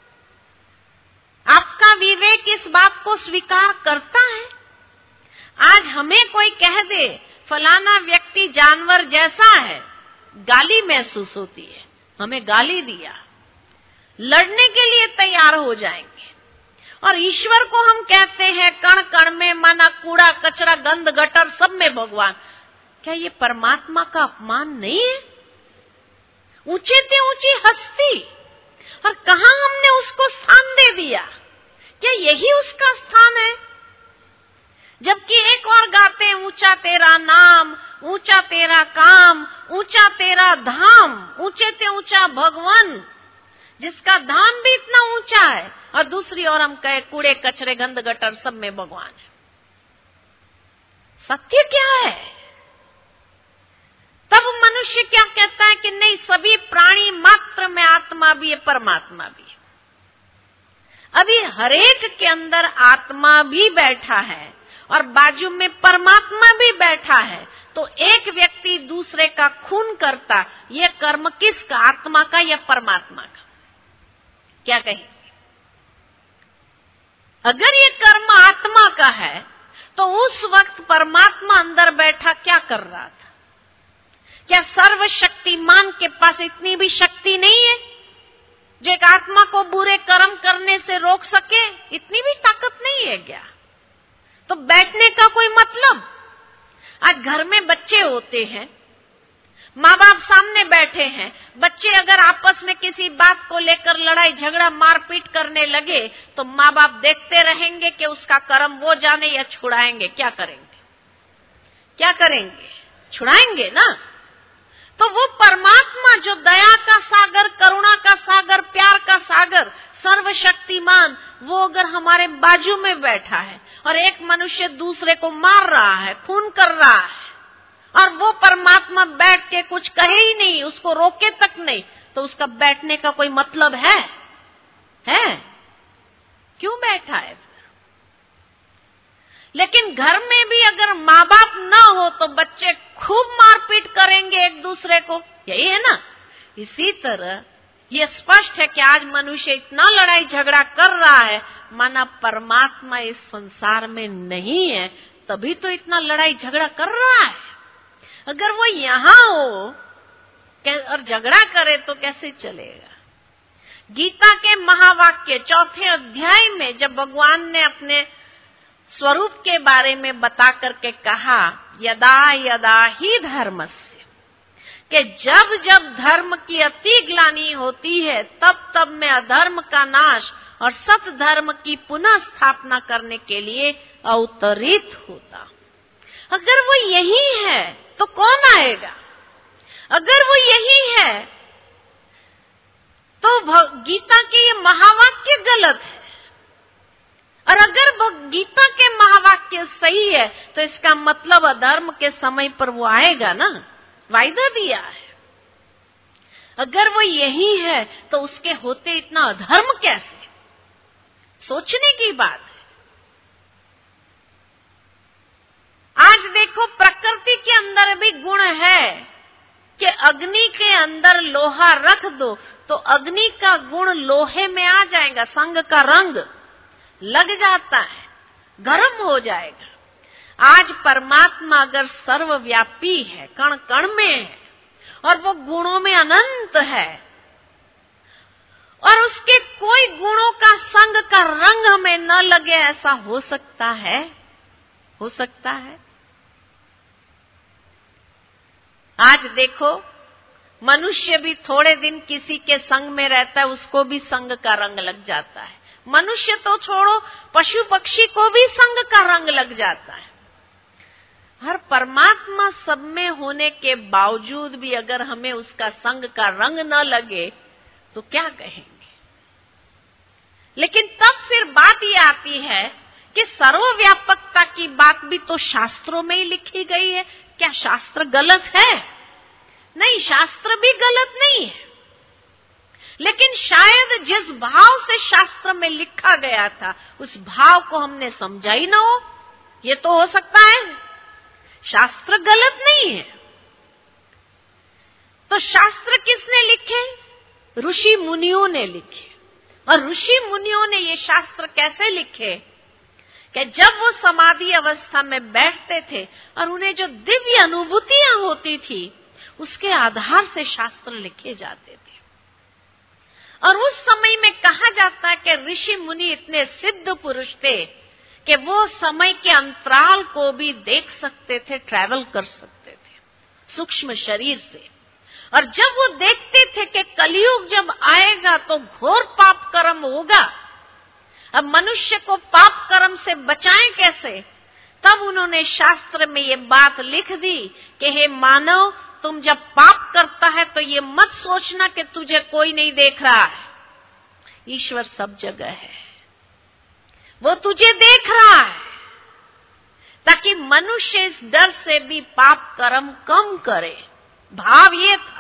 B: आपका विवेक इस बात को स्वीकार करता है? आज हमें कोई कह दे फलाना व्यक्ति जानवर जैसा है, गाली महसूस होती है। हमें गाली दिया, लड़ने के लिए तैयार हो जाएंगे। और ईश्वर को हम कहते हैं कण कण में, माना कूड़ा कचरा गंद गटर सब में भगवान। क्या ये परमात्मा का अपमान नहीं है? ऊंचे से ऊंची हस्ती, और कहां हमने उसको स्थान दे दिया? क्या यही उसका स्थान है? जबकि एक और गाते हैं, ऊंचा तेरा नाम, ऊंचा तेरा काम, ऊंचा तेरा धाम, ऊंचे से ऊंचा भगवान जिसका धाम भी इतना ऊंचा है। और दूसरी ओर हम कहे कूड़े कचरे गंद गटर सब में भगवान है। सत्य क्या है? तब मनुष्य क्या कहता है कि नहीं, सभी प्राणी मात्र में आत्मा भी है, परमात्मा भी है। अभी हरेक के अंदर आत्मा भी बैठा है और बाजू में परमात्मा भी बैठा है। तो एक व्यक्ति दूसरे का खून करता, ये कर्म किसका? आत्मा का या परमात्मा का? क्या कहेंगे? अगर ये कर्म आत्मा का है तो उस वक्त परमात्मा अंदर बैठा क्या कर रहा था? क्या सर्वशक्तिमान के पास इतनी भी शक्ति नहीं है जो एक आत्मा को बुरे कर्म करने से रोक सके? इतनी भी ताकत नहीं है क्या? तो बैठने का कोई मतलब? आज घर में बच्चे होते हैं, माँ बाप सामने बैठे हैं, बच्चे अगर आपस में किसी बात को लेकर लड़ाई झगड़ा मारपीट करने लगे तो माँ बाप देखते रहेंगे कि उसका कर्म वो जाने या छुड़ाएंगे? क्या करेंगे? क्या करेंगे? छुड़ाएंगे ना। तो वो परमात्मा जो दया का सागर, करुणा का सागर, प्यार का सागर, सर्वशक्तिमान, वो अगर हमारे बाजू में बैठा है और एक मनुष्य दूसरे को मार रहा है, खून कर रहा है, और वो परमात्मा बैठ के कुछ कहे ही नहीं, उसको रोके तक नहीं, तो उसका बैठने का कोई मतलब है? क्यों बैठा है फिर? लेकिन घर में भी अगर माँ बाप ना हो तो बच्चे खूब मारपीट करेंगे एक दूसरे को, यही है ना। इसी तरह ये स्पष्ट है कि आज मनुष्य इतना लड़ाई झगड़ा कर रहा है, माना परमात्मा इस संसार में नहीं है, तभी तो इतना लड़ाई झगड़ा कर रहा है। अगर वो यहां हो और झगड़ा करे तो कैसे चलेगा? गीता के महावाक्य 4 अध्याय में जब भगवान ने अपने स्वरूप के बारे में बता करके कहा, यदा यदा ही धर्मस्य, कि जब जब धर्म की अति ग्लानि होती है तब तब मैं अधर्म का नाश और सत धर्म की पुनः स्थापना करने के लिए अवतरित होता। अगर वो यही है तो कौन आएगा? अगर वो यही है तो गीता के ये महावाक्य गलत है, और अगर गीता के महावाक्य सही है तो इसका मतलब अधर्म के समय पर वो आएगा ना, वायदा दिया है। अगर वो यही है तो उसके होते इतना अधर्म कैसे? सोचने की बात है। आज देखो प्रकृति के अंदर भी गुण है कि अग्नि के अंदर लोहा रख दो तो अग्नि का गुण लोहे में आ जाएगा, संग का रंग लग जाता है, गर्म हो जाएगा। आज परमात्मा अगर सर्वव्यापी है, कण कण में है और वो गुणों में अनंत है और उसके कोई गुणों का संग का रंग हमें न लगे, ऐसा हो सकता है? हो सकता है? आज देखो मनुष्य भी थोड़े दिन किसी के संग में रहता है, उसको भी संग का रंग लग जाता है। मनुष्य तो छोड़ो, पशु पक्षी को भी संग का रंग लग जाता है। हर परमात्मा सब में होने के बावजूद भी अगर हमें उसका संग का रंग न लगे तो क्या कहेंगे? लेकिन तब फिर बात ये आती है कि सर्वव्यापकता की बात भी तो शास्त्रों में ही लिखी गई है। क्या शास्त्र गलत है? नहीं, शास्त्र भी गलत नहीं है, लेकिन शायद जिस भाव से शास्त्र में लिखा गया था उस भाव को हमने समझा ही ना हो, ये तो हो सकता है। शास्त्र गलत नहीं है। तो शास्त्र किसने लिखे? ऋषि मुनियों ने लिखे। और ऋषि मुनियों ने ये शास्त्र कैसे लिखे कि जब वो समाधि अवस्था में बैठते थे और उन्हें जो दिव्य अनुभूतियां होती थी उसके आधार से शास्त्र लिखे जाते थे। और उस समय में कहा जाता है कि ऋषि मुनि इतने सिद्ध पुरुष थे कि वो समय के अंतराल को भी देख सकते थे, ट्रैवल कर सकते थे सूक्ष्म शरीर से। और जब वो देखते थे कि कलयुग जब आएगा तो घोर पाप कर्म होगा, अब मनुष्य को पाप कर्म से बचाएं कैसे, तब उन्होंने शास्त्र में ये बात लिख दी कि हे मानव, तुम जब पाप करता है तो ये मत सोचना कि तुझे कोई नहीं देख रहा है। ईश्वर सब जगह है, वो तुझे देख रहा है, ताकि मनुष्य इस डर से भी पाप कर्म कम करे। भाव ये था।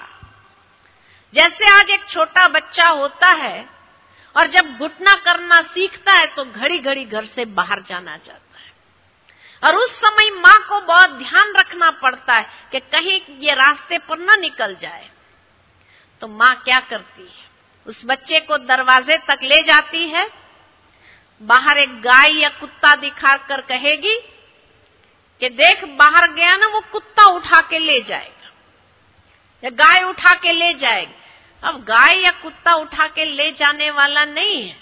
B: जैसे आज एक छोटा बच्चा होता है और जब घुटना करना सीखता है तो घड़ी घड़ी घर से बाहर जाना चाहता है, और उस समय माँ को बहुत ध्यान रखना पड़ता है कि कहीं ये रास्ते पर न निकल जाए। तो माँ क्या करती है? उस बच्चे को दरवाजे तक ले जाती है, बाहर एक गाय या कुत्ता दिखाकर कहेगी कि देख बाहर गया ना, वो कुत्ता उठा के ले जाएगा या गाय उठा के ले जाएगी। अब गाय या कुत्ता उठा के ले जाने वाला नहीं है,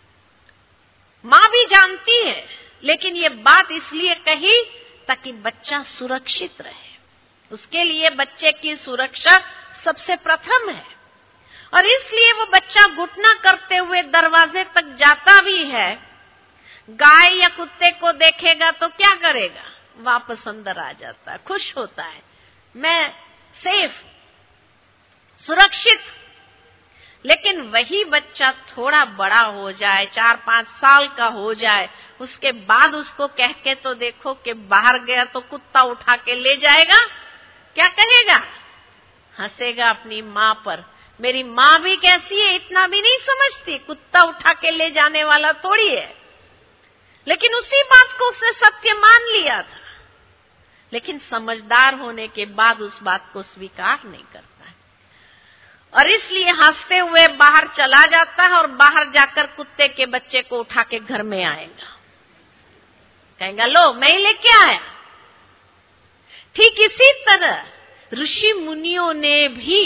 B: माँ भी जानती है, लेकिन ये बात इसलिए कही ताकि बच्चा सुरक्षित रहे। उसके लिए बच्चे की सुरक्षा सबसे प्रथम है, और इसलिए वो बच्चा घुटना करते हुए दरवाजे तक जाता भी है। गाय या कुत्ते को देखेगा तो क्या करेगा? वापस अंदर आ जाता है, खुश होता है, मैं सेफ, सुरक्षित। लेकिन वही बच्चा थोड़ा बड़ा हो जाए, 4-5 साल का हो जाए, उसके बाद उसको कह के तो देखो कि बाहर गया तो कुत्ता उठा के ले जाएगा, क्या कहेगा? हंसेगा अपनी माँ पर। मेरी माँ भी कैसी है, इतना भी नहीं समझती, कुत्ता उठा के ले जाने वाला थोड़ी है। लेकिन उसी बात को उसने सत्य मान लिया था, लेकिन समझदार होने के बाद उस बात को स्वीकार नहीं करता है, और इसलिए हंसते हुए बाहर चला जाता है और बाहर जाकर कुत्ते के बच्चे को उठा के घर में आएगा, कहेगा लो मैं ही लेके आया। ठीक इसी तरह ऋषि मुनियों ने भी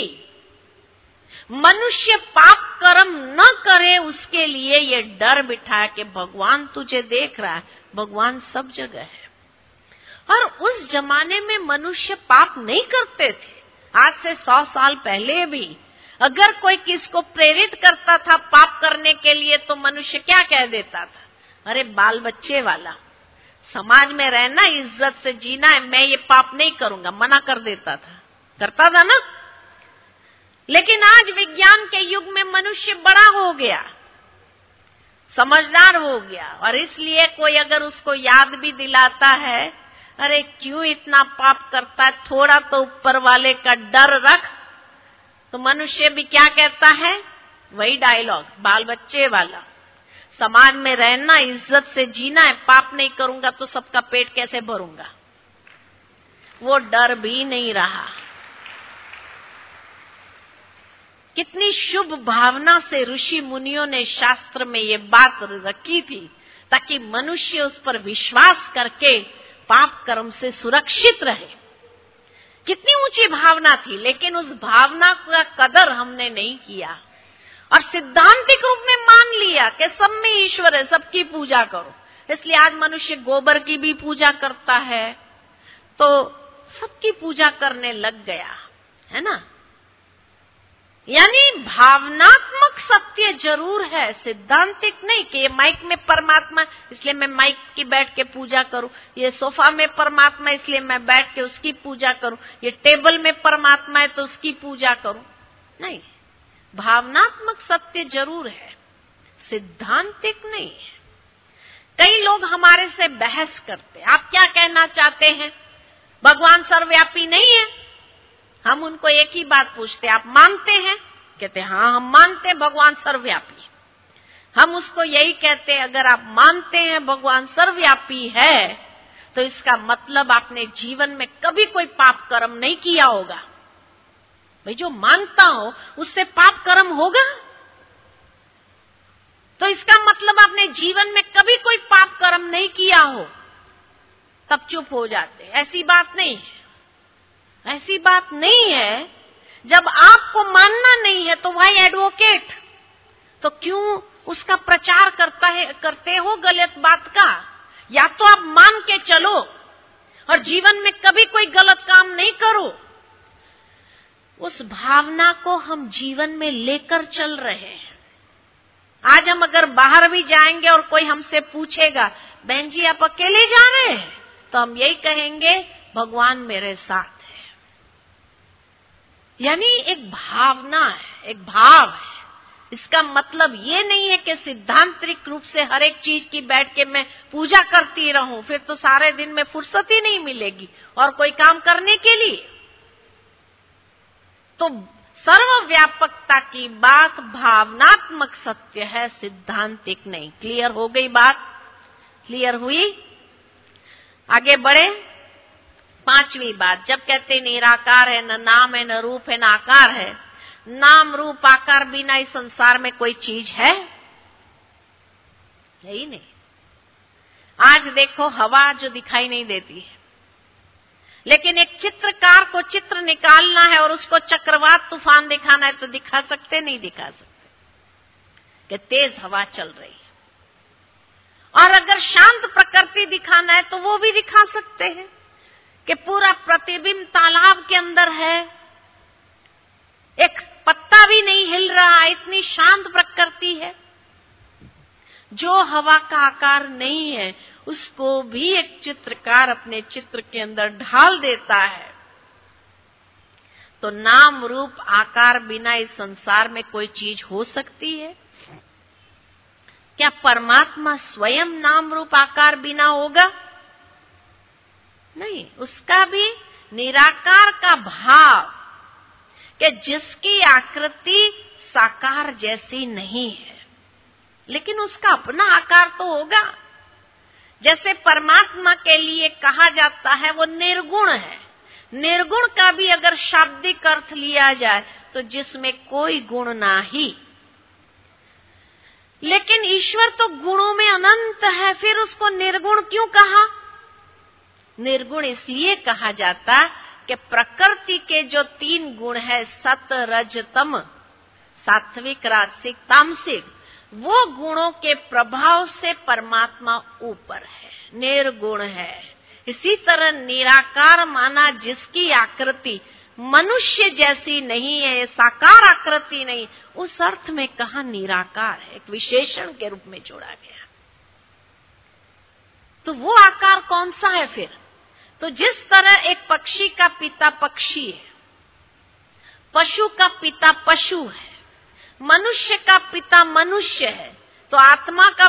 B: मनुष्य पाप कर्म न करे उसके लिए ये डर बिठाया कि भगवान तुझे देख रहा है, भगवान सब जगह है। और उस जमाने में मनुष्य पाप नहीं करते थे। आज से 100 साल पहले भी अगर कोई किसको प्रेरित करता था पाप करने के लिए तो मनुष्य क्या कह देता था? अरे बाल बच्चे वाला, समाज में रहना, इज्जत से जीना है, मैं ये पाप नहीं करूंगा, मना कर देता था, करता था ना। लेकिन आज विज्ञान के युग में मनुष्य बड़ा हो गया, समझदार हो गया, और इसलिए कोई अगर उसको याद भी दिलाता है, अरे क्यों इतना पाप करता है, थोड़ा तो ऊपर वाले का डर रख, तो मनुष्य भी क्या कहता है? वही डायलॉग, बाल बच्चे वाला, समाज में रहना, इज्जत से जीना है, पाप नहीं करूंगा तो सबका पेट कैसे भरूंगा, वो डर भी नहीं रहा। कितनी शुभ भावना से ऋषि मुनियों ने शास्त्र में ये बात रखी थी, ताकि मनुष्य उस पर विश्वास करके पाप कर्म से सुरक्षित रहे। कितनी ऊंची भावना थी, लेकिन उस भावना का कदर हमने नहीं किया और सिद्धांतिक रूप में मान लिया कि सब में ईश्वर है, सबकी पूजा करो। इसलिए आज मनुष्य गोबर की भी पूजा करता है, तो सबकी पूजा करने लग गया है ना। यानी भावनात्मक सत्य जरूर है, सिद्धांतिक नहीं कि ये माइक में परमात्मा इसलिए मैं माइक की बैठ के पूजा करूं, ये सोफा में परमात्मा इसलिए मैं बैठ के उसकी पूजा करूं, ये टेबल में परमात्मा है तो उसकी पूजा करूं। नहीं, भावनात्मक सत्य जरूर है, सिद्धांतिक नहीं है। कई लोग हमारे से बहस करते, आप क्या कहना चाहते हैं, भगवान सर्वव्यापी नहीं है? हम उनको एक ही बात पूछते, आप मानते हैं? कहते हाँ हम मानते हैं भगवान सर्वव्यापी। हम उसको यही कहते हैं, अगर आप मानते हैं भगवान सर्वव्यापी है तो इसका मतलब आपने जीवन में कभी कोई पाप कर्म नहीं किया होगा। भाई जो मानता हो उससे पाप कर्म होगा, तो इसका मतलब आपने जीवन में कभी कोई पाप कर्म नहीं किया हो। तब चुप हो जाते, ऐसी बात नहीं है, ऐसी बात नहीं है। जब आपको मानना नहीं है तो भाई एडवोकेट, तो क्यों उसका प्रचार करते हो गलत बात का? या तो आप मान के चलो और जीवन में कभी कोई गलत काम नहीं करो। उस भावना को हम जीवन में लेकर चल रहे हैं। आज हम अगर बाहर भी जाएंगे और कोई हमसे पूछेगा, बहन जी आप अकेले जा रहे हैं, तो हम यही कहेंगे भगवान मेरे साथ है। यानी एक भावना है, एक भाव है। इसका मतलब ये नहीं है कि सिद्धांतिक रूप से हर एक चीज की बैठ के मैं पूजा करती रहूं, फिर तो सारे दिन में फुर्सत ही नहीं मिलेगी और कोई काम करने के लिए। तो सर्वव्यापकता की बात भावनात्मक सत्य है, सिद्धांतिक नहीं। क्लियर हो गई बात? क्लियर हुई? आगे बढ़े। पांचवी बात, जब कहते निराकार है, न नाम है, न रूप है, न आकार है। नाम रूप आकार बिना इस संसार में कोई चीज है? यही नहीं। आज देखो हवा जो दिखाई नहीं देती है, लेकिन एक चित्रकार को चित्र निकालना है और उसको चक्रवात तूफान दिखाना है तो दिखा सकते? नहीं दिखा सकते कि तेज हवा चल रही है। और अगर शांत प्रकृति दिखाना है तो वो भी दिखा सकते हैं कि पूरा प्रतिबिंब तालाब के अंदर है, एक पत्ता भी नहीं हिल रहा, इतनी शांत प्रकृति है। जो हवा का आकार नहीं है उसको भी एक चित्रकार अपने चित्र के अंदर ढाल देता है। तो नाम रूप आकार बिना इस संसार में कोई चीज हो सकती है क्या? परमात्मा स्वयं नाम रूप आकार बिना होगा? नहीं, उसका भी निराकार का भाव कि जिसकी आकृति साकार जैसी नहीं है, लेकिन उसका अपना आकार तो होगा। जैसे परमात्मा के लिए कहा जाता है वो निर्गुण है। निर्गुण का भी अगर शाब्दिक अर्थ लिया जाए तो जिसमें कोई गुण ना ही। लेकिन ईश्वर तो गुणों में अनंत है, फिर उसको निर्गुण क्यों कहा? निर्गुण इसलिए कहा जाता कि प्रकृति के जो 3 गुण है, सत रज तम, सात्विक राजसिक तामसिक, वो गुणों के प्रभाव से परमात्मा ऊपर है, निर्गुण है। इसी तरह निराकार माना जिसकी आकृति मनुष्य जैसी नहीं है, साकार आकृति नहीं, उस अर्थ में कहा निराकार है, एक विशेषण के रूप में जोड़ा गया। तो वो आकार कौन सा है फिर? तो जिस तरह एक पक्षी का पिता पक्षी है, पशु का पिता पशु है, मनुष्य का पिता मनुष्य है, तो आत्मा का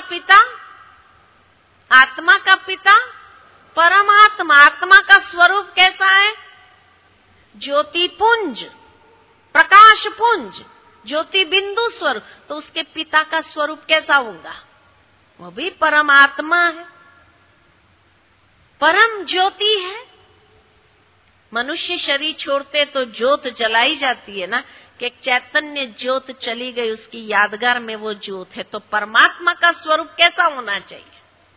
B: पिता परमात्मा। आत्मा का स्वरूप कैसा है? ज्योति पुंज, प्रकाश पुंज, ज्योति बिंदु स्वरूप। तो उसके पिता का स्वरूप कैसा होगा? वो भी परमात्मा है, परम ज्योति है। मनुष्य शरीर छोड़ते तो ज्योत जलाई जाती है ना, कि एक चैतन्य ज्योत चली गई, उसकी यादगार में वो ज्योत है। तो परमात्मा का स्वरूप कैसा होना चाहिए?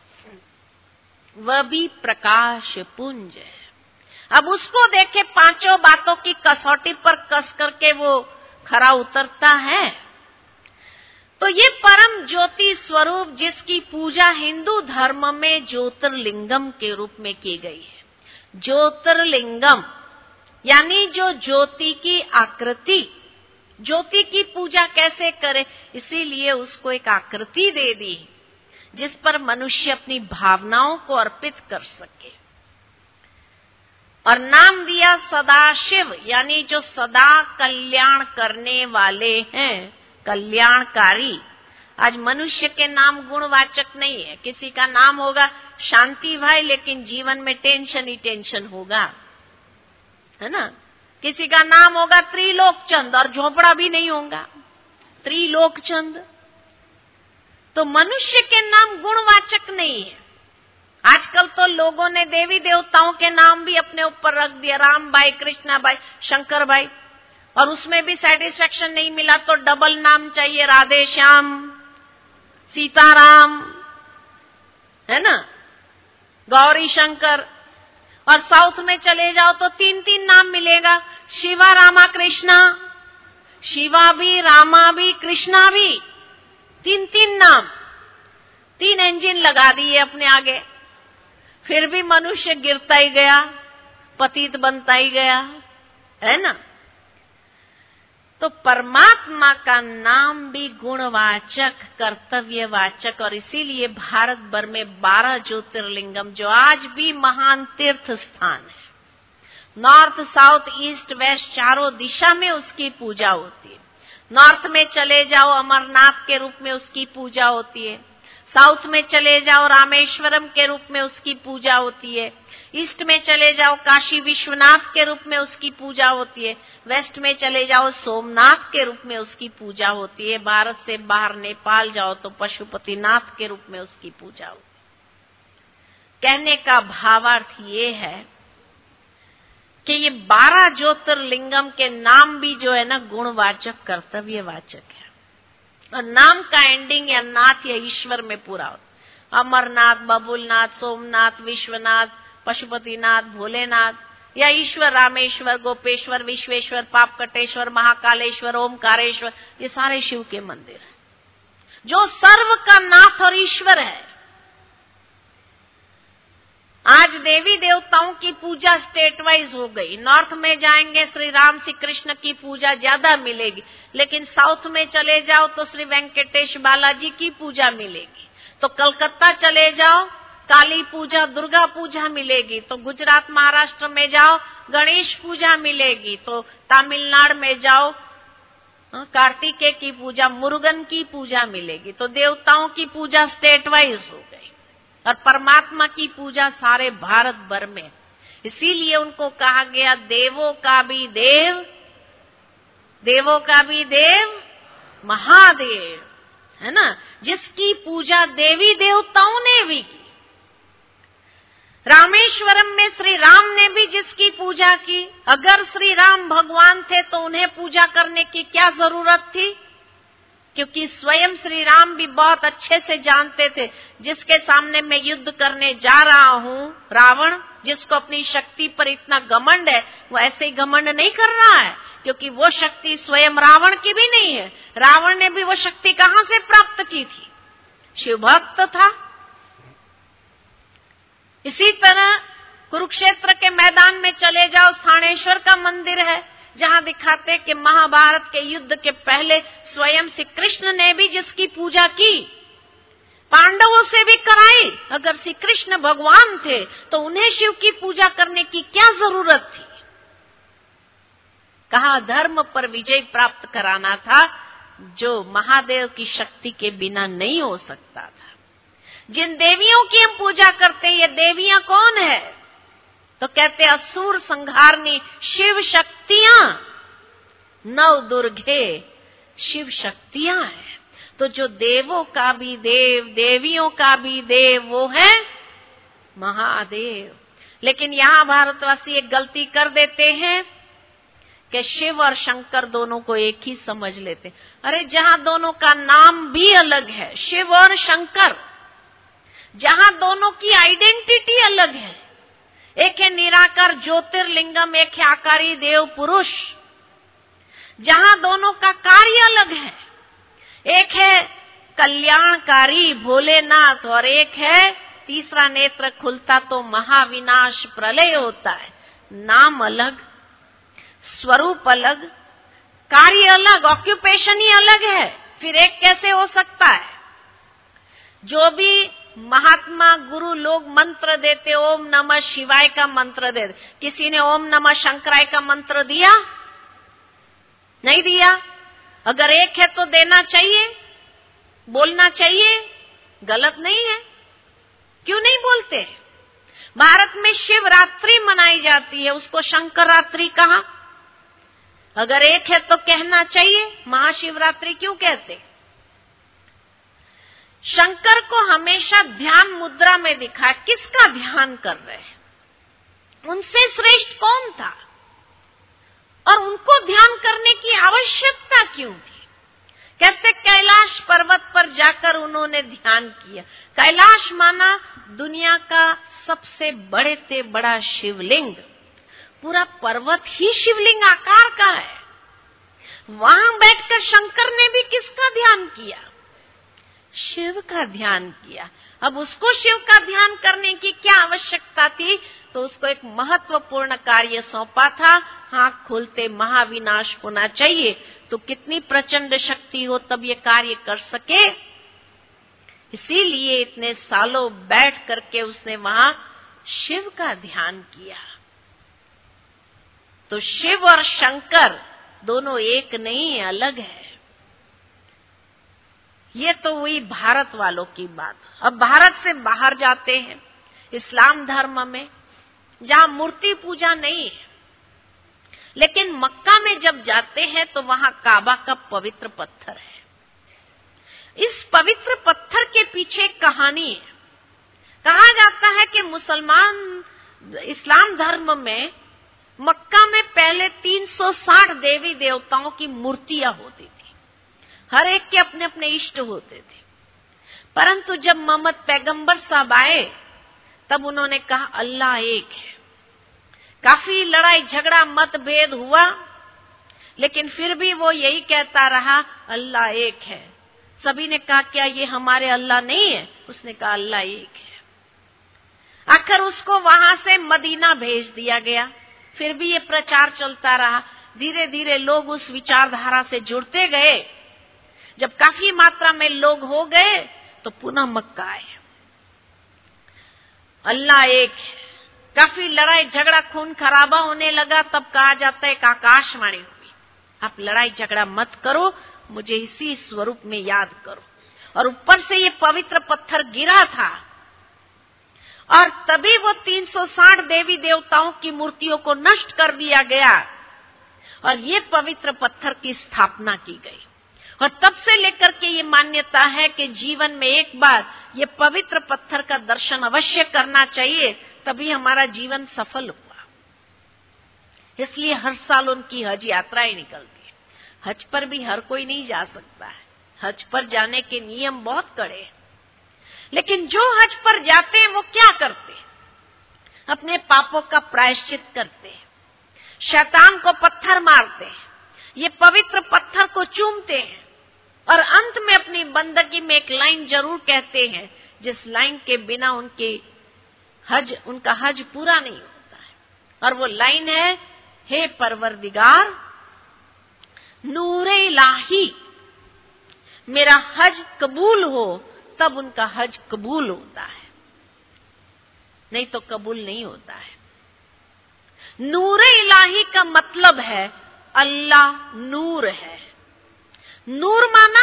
B: वह भी प्रकाश पुंज है। अब उसको देखे पांचों बातों की कसौटी पर कस करके वो खरा उतरता है। तो ये परम ज्योति स्वरूप जिसकी पूजा हिंदू धर्म में ज्योतिर्लिंगम के रूप में की गई है। ज्योतिर्लिंगम यानी जो ज्योति की आकृति, ज्योति की पूजा कैसे करे, इसीलिए उसको एक आकृति दे दी जिस पर मनुष्य अपनी भावनाओं को अर्पित कर सके। और नाम दिया सदाशिव, यानी जो सदा कल्याण करने वाले हैं, कल्याणकारी। आज मनुष्य के नाम गुणवाचक नहीं है। किसी का नाम होगा शांति भाई, लेकिन जीवन में टेंशन ही टेंशन होगा, है ना। किसी का नाम होगा त्रिलोकचंद और झोपड़ा भी नहीं होगा, त्रिलोकचंद। तो मनुष्य के नाम गुणवाचक नहीं है। आजकल तो लोगों ने देवी देवताओं के नाम भी अपने ऊपर रख दिया, राम भाई, कृष्णा भाई, शंकर भाई, और उसमें भी सेटिस्फेक्शन नहीं मिला तो डबल नाम चाहिए, राधे श्याम, सीताराम, है ना, गौरी शंकर। और साउथ में चले जाओ तो 3-3 नाम मिलेगा, शिवा रामा कृष्णा, शिवा भी, रामा भी, कृष्णा भी, 3-3 नाम, 3 इंजन लगा दिए अपने आगे। फिर भी मनुष्य गिरता ही गया, पतित बनता ही गया, है ना। तो परमात्मा का नाम भी गुणवाचक, कर्तव्यवाचक, और इसीलिए भारत भर में 12 ज्योतिर्लिंगम जो आज भी महान तीर्थ स्थान है, नॉर्थ, साउथ, ईस्ट, वेस्ट, चारों दिशा में उसकी पूजा होती है। नॉर्थ में चले जाओ अमरनाथ के रूप में उसकी पूजा होती है, साउथ में चले जाओ रामेश्वरम के रूप में उसकी पूजा होती है, ईस्ट में चले जाओ काशी विश्वनाथ के रूप में उसकी पूजा होती है, वेस्ट में चले जाओ सोमनाथ के रूप में उसकी पूजा होती है, भारत से बाहर नेपाल जाओ तो पशुपतिनाथ के रूप में उसकी पूजा होती है। कहने का भावार्थ ये है कि ये 12 ज्योतिर्लिंगम के नाम भी जो है ना गुणवाचक, कर्तव्यवाचक है। और नाम का एंडिंग या नाथ या ईश्वर में पूरा होता। अमरनाथ, बबुलनाथ, सोमनाथ, विश्वनाथ, पशुपतिनाथ, भोलेनाथ, या ईश्वर रामेश्वर, गोपेश्वर, विश्वेश्वर, पापकटेश्वर, महाकालेश्वर, ओमकारेश्वर, ये सारे शिव के मंदिर हैं जो सर्व का नाथ और ईश्वर है। आज देवी देवताओं की पूजा स्टेट वाइज हो गई। नॉर्थ में जाएंगे श्री राम श्री कृष्ण की पूजा ज्यादा मिलेगी, लेकिन साउथ में चले जाओ तो श्री वेंकटेश बालाजी की पूजा मिलेगी। तो कलकत्ता चले जाओ काली पूजा, दुर्गा पूजा मिलेगी। तो गुजरात, महाराष्ट्र में जाओ गणेश पूजा मिलेगी। तो तमिलनाडु में जाओ कार्तिकेय की पूजा, मुरुगन की पूजा मिलेगी। तो देवताओं की पूजा स्टेट वाइज हो गई और परमात्मा की पूजा सारे भारत भर में। इसीलिए उनको कहा गया देवों का भी देव, देवों का भी देव महादेव, है ना, जिसकी पूजा देवी देवताओं ने भी की। रामेश्वरम में श्री राम ने भी जिसकी पूजा की, अगर श्री राम भगवान थे तो उन्हें पूजा करने की क्या जरूरत थी? क्योंकि स्वयं श्री राम भी बहुत अच्छे से जानते थे जिसके सामने मैं युद्ध करने जा रहा हूं, रावण, जिसको अपनी शक्ति पर इतना घमंड है, वो ऐसे ही घमंड नहीं कर रहा है, क्योंकि वो शक्ति स्वयं रावण की भी नहीं है। रावण ने भी वो शक्ति कहां से प्राप्त की थी? शिव भक्त था। इसी तरह कुरुक्षेत्र के मैदान में चले जाओ, स्थानेश्वर का मंदिर है, जहां दिखाते कि महाभारत के युद्ध के पहले स्वयं श्री कृष्ण ने भी जिसकी पूजा की, पांडवों से भी कराई। अगर श्री कृष्ण भगवान थे तो उन्हें शिव की पूजा करने की क्या जरूरत थी? कहा धर्म पर विजय प्राप्त कराना था, जो महादेव की शक्ति के बिना नहीं हो सकता था। जिन देवियों की हम पूजा करते हैं, ये देवियां कौन है? तो कहते असुर संहारनी शिव शक्तियां, नव दुर्गे शिव शक्तियां हैं। तो जो देवों का भी देव, देवियों का भी देव, वो है महादेव। लेकिन यहाँ भारतवासी एक गलती कर देते हैं कि शिव और शंकर दोनों को एक ही समझ लेते। अरे जहां दोनों का नाम भी अलग है, शिव और शंकर, जहां दोनों की आइडेंटिटी अलग है, एक है निराकार ज्योतिर्लिंगम, एक है आकारी देव पुरुष, जहां दोनों का कार्य अलग है, एक है कल्याणकारी भोलेनाथ और एक है तीसरा नेत्र खुलता तो महाविनाश प्रलय होता है। नाम अलग, स्वरूप अलग, कार्य अलग, ऑक्यूपेशन ही अलग है, फिर एक कैसे हो सकता है? जो भी महात्मा गुरु लोग मंत्र देते, ओम नमः शिवाय का मंत्र देते, किसी ने ओम नमः शंकराय का मंत्र दिया? नहीं दिया। अगर एक है तो देना चाहिए, बोलना चाहिए, गलत नहीं है। क्यों नहीं बोलते? भारत में शिवरात्रि मनाई जाती है, उसको शंकरात्रि कहा। अगर एक है तो कहना चाहिए, महाशिवरात्रि क्यों कहते? शंकर को हमेशा ध्यान मुद्रा में दिखा। किसका ध्यान कर रहे हैं? उनसे श्रेष्ठ कौन था और उनको ध्यान करने की आवश्यकता क्यों थी? कहते कैलाश पर्वत पर जाकर उन्होंने ध्यान किया। कैलाश माना दुनिया का सबसे बड़े से बड़ा शिवलिंग, पूरा पर्वत ही शिवलिंग आकार का है। वहां बैठकर शंकर ने भी किसका ध्यान किया? शिव का ध्यान किया। अब उसको शिव का ध्यान करने की क्या आवश्यकता थी? तो उसको एक महत्वपूर्ण कार्य सौंपा था, आंख खोलते महाविनाश होना चाहिए। तो कितनी प्रचंड शक्ति हो तब ये कार्य कर सके। इसीलिए इतने सालों बैठ करके उसने वहां शिव का ध्यान किया। तो शिव और शंकर दोनों एक नहीं, अलग है। ये तो हुई भारत वालों की बात। अब भारत से बाहर जाते हैं, इस्लाम धर्म में, जहां मूर्ति पूजा नहीं है, लेकिन मक्का में जब जाते हैं तो वहां काबा का पवित्र पत्थर है। इस पवित्र पत्थर के पीछे एक कहानी है। कहा जाता है कि मुसलमान इस्लाम धर्म में मक्का में पहले 360 देवी देवताओं की मूर्तियां होती थी। हर एक के अपने अपने इष्ट होते थे। परंतु जब मोहम्मद पैगंबर साहब आए तब उन्होंने कहा अल्लाह एक है। काफी लड़ाई झगड़ा मतभेद हुआ, लेकिन फिर भी वो यही कहता रहा अल्लाह एक है। सभी ने कहा क्या ये हमारे अल्लाह नहीं है? उसने कहा अल्लाह एक है। आखिर उसको वहां से मदीना भेज दिया गया। फिर भी ये प्रचार चलता रहा। धीरे धीरे लोग उस विचारधारा से जुड़ते गए। जब काफी मात्रा में लोग हो गए तो पुनः मक्का आए। अल्लाह एक है। काफी लड़ाई झगड़ा खून खराबा होने लगा। तब कहा जाता है एक आकाशवाणी हुई, आप लड़ाई झगड़ा मत करो, मुझे इसी स्वरूप में याद करो। और ऊपर से ये पवित्र पत्थर गिरा था और तभी वो 360 देवी देवताओं की मूर्तियों को नष्ट कर दिया गया और ये पवित्र पत्थर की स्थापना की गई। और तब से लेकर के ये मान्यता है कि जीवन में एक बार ये पवित्र पत्थर का दर्शन अवश्य करना चाहिए, तभी हमारा जीवन सफल हुआ। इसलिए हर साल उनकी हज यात्राएं निकलती है। हज पर भी हर कोई नहीं जा सकता है। हज पर जाने के नियम बहुत कड़े हैं। लेकिन जो हज पर जाते हैं वो क्या करते हैं? अपने पापों का प्रायश्चित करते हैं, शैतान को पत्थर मारते हैं, ये पवित्र पत्थर को चूमते हैं और अंत में अपनी बंदगी में एक लाइन जरूर कहते हैं, जिस लाइन के बिना उनका हज पूरा नहीं होता है। और वो लाइन है, हे परवरदिगार नूरे इलाही, मेरा हज कबूल हो, तब उनका हज कबूल होता है, नहीं तो कबूल नहीं होता है। नूरे इलाही का मतलब है अल्लाह नूर है। नूर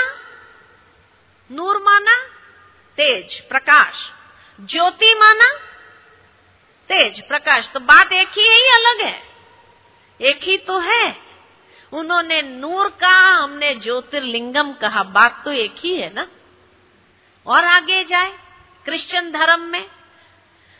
B: माना तेज प्रकाश, ज्योति माना तेज प्रकाश। तो बात एक ही है या अलग है? एक ही तो है। उन्होंने नूर कहा, हमने ज्योतिर्लिंगम कहा, बात तो एक ही है ना। और आगे जाए क्रिश्चियन धर्म में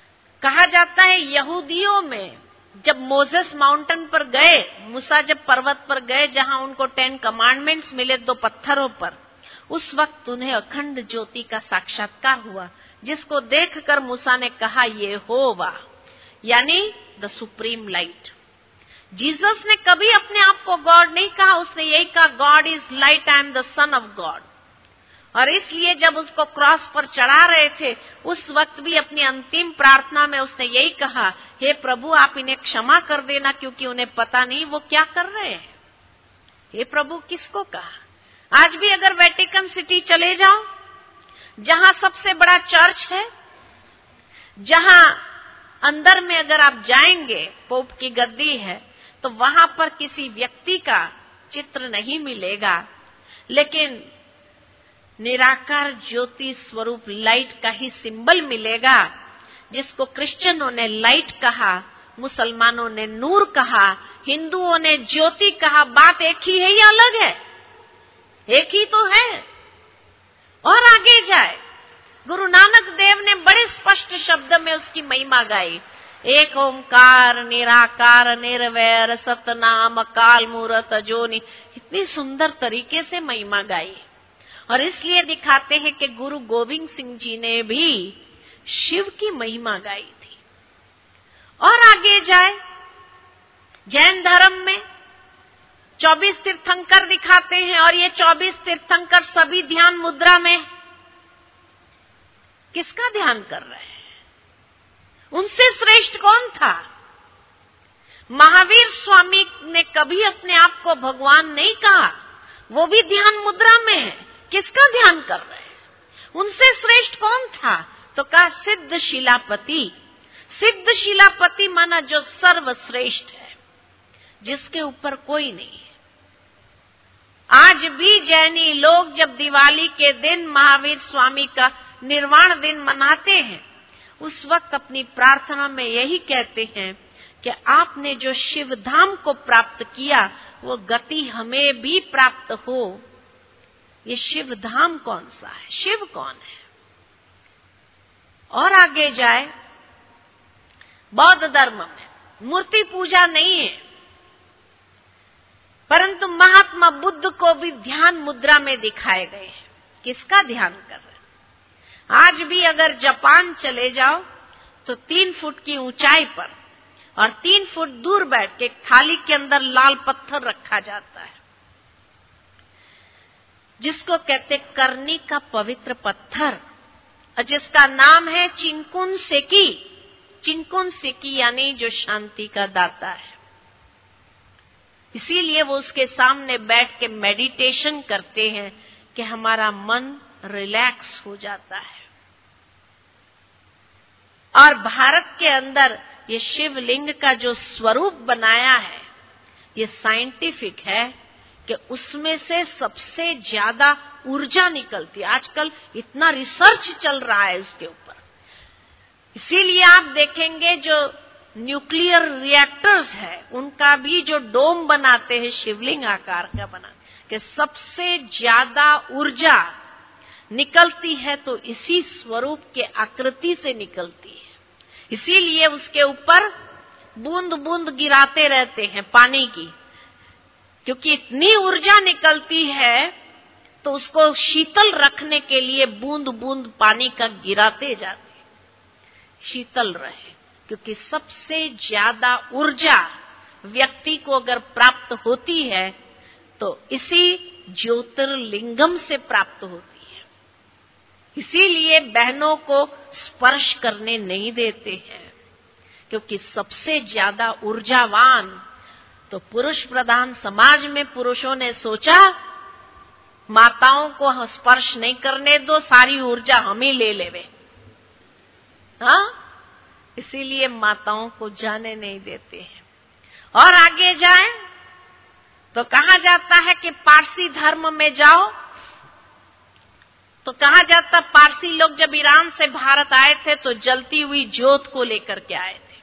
B: कहा जाता है यहूदियों में जब मोसेस माउंटेन पर गए, मूसा जब पर्वत पर गए जहां उनको 10 कमांडमेंट्स मिले 2 पत्थरों पर, उस वक्त उन्हें अखंड ज्योति का साक्षात्कार हुआ, जिसको देखकर मूसा ने कहा यहोवा, यानी द सुप्रीम लाइट। जीसस ने कभी अपने आप को गॉड नहीं कहा, उसने यही कहा God is light, I am the son of God. और इसलिए जब उसको क्रॉस पर चढ़ा रहे थे उस वक्त भी अपनी अंतिम प्रार्थना में उसने यही कहा, हे प्रभु आप इन्हें क्षमा कर देना क्योंकि उन्हें पता नहीं वो क्या कर रहे हैं। हे प्रभु किसको कहा? आज भी अगर वेटिकन सिटी चले जाओ, जहां सबसे बड़ा चर्च है, जहां अंदर में अगर आप जाएंगे पोप की गद्दी है, तो वहां पर किसी व्यक्ति का चित्र नहीं मिलेगा, लेकिन निराकार ज्योति स्वरूप लाइट का ही सिंबल मिलेगा, जिसको क्रिश्चियनों ने लाइट कहा, मुसलमानों ने नूर कहा, हिंदुओं ने ज्योति कहा। बात एक ही है या अलग है? एक ही तो है। और आगे जाए, गुरु नानक देव ने बड़े स्पष्ट शब्द में उसकी महिमा गाई, एक ओंकार निराकार निर्वैर सतनाम अकाल मूरत अजोनी। इतनी सुंदर तरीके से महिमा गाई। और इसलिए दिखाते हैं कि गुरु गोविंद सिंह जी ने भी शिव की महिमा गाई थी। और आगे जाए, जैन धर्म में 24 तीर्थंकर दिखाते हैं, और ये 24 तीर्थंकर सभी ध्यान मुद्रा में। किसका ध्यान कर रहे हैं? उनसे श्रेष्ठ कौन था? महावीर स्वामी ने कभी अपने आप को भगवान नहीं कहा, वो भी ध्यान मुद्रा में है। किसका ध्यान कर रहे हैं? उनसे श्रेष्ठ कौन था? तो कहा सिद्ध शिलापति। सिद्ध शिलापति माना जो सर्वश्रेष्ठ है, जिसके ऊपर कोई नहीं है। आज भी जैनी लोग जब दिवाली के दिन महावीर स्वामी का निर्वाण दिन मनाते हैं, उस वक्त अपनी प्रार्थना में यही कहते हैं कि आपने जो शिव धाम को प्राप्त किया वो गति हमें भी प्राप्त हो। ये शिव धाम कौन सा है? शिव कौन है? और आगे जाए, बौद्ध धर्म में मूर्ति पूजा नहीं है, परंतु महात्मा बुद्ध को भी ध्यान मुद्रा में दिखाए गए हैं। किसका ध्यान कर रहे हैं? आज भी अगर जापान चले जाओ तो 3 फुट की ऊंचाई पर और 3 फुट दूर बैठ के थाली के अंदर लाल पत्थर रखा जाता है, जिसको कहते करनी का पवित्र पत्थर, जिसका नाम है चिंकुन सेकी। चिंकुन सेकी यानी जो शांति का दाता है। इसीलिए वो उसके सामने बैठ के मेडिटेशन करते हैं कि हमारा मन रिलैक्स हो जाता है। और भारत के अंदर ये शिवलिंग का जो स्वरूप बनाया है, ये साइंटिफिक है कि उसमें से सबसे ज्यादा ऊर्जा निकलती है। आजकल इतना रिसर्च चल रहा है इसके ऊपर। इसीलिए आप देखेंगे जो न्यूक्लियर रिएक्टर्स है, उनका भी जो डोम बनाते हैं शिवलिंग आकार का बना कि सबसे ज्यादा ऊर्जा निकलती है तो इसी स्वरूप के आकृति से निकलती है। इसीलिए उसके ऊपर बूंद बूंद गिराते रहते हैं पानी की, क्योंकि इतनी ऊर्जा निकलती है तो उसको शीतल रखने के लिए बूंद बूंद पानी का गिराते जाते, शीतल रहे। क्योंकि सबसे ज्यादा ऊर्जा व्यक्ति को अगर प्राप्त होती है तो इसी ज्योतिर्लिंगम से प्राप्त होती है। इसीलिए बहनों को स्पर्श करने नहीं देते हैं, क्योंकि सबसे ज्यादा ऊर्जावान तो पुरुष प्रधान समाज में पुरुषों ने सोचा माताओं को स्पर्श नहीं करने दो, सारी ऊर्जा हम ही ले लेवे। हाँ, इसीलिए माताओं को जाने नहीं देते हैं। और आगे जाएं तो कहा जाता है कि पारसी धर्म में जाओ तो कहा जाता पारसी लोग जब ईरान से भारत आए थे तो जलती हुई ज्योत को लेकर के आए थे,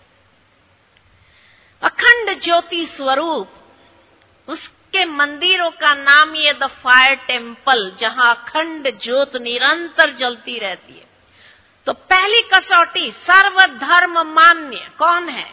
B: अखंड ज्योति स्वरूप। उसके मंदिरों का नाम ये द फायर टेम्पल, जहां अखंड ज्योत निरंतर जलती रहती है। तो पहली कसौटी, सर्वधर्म मान्य कौन है?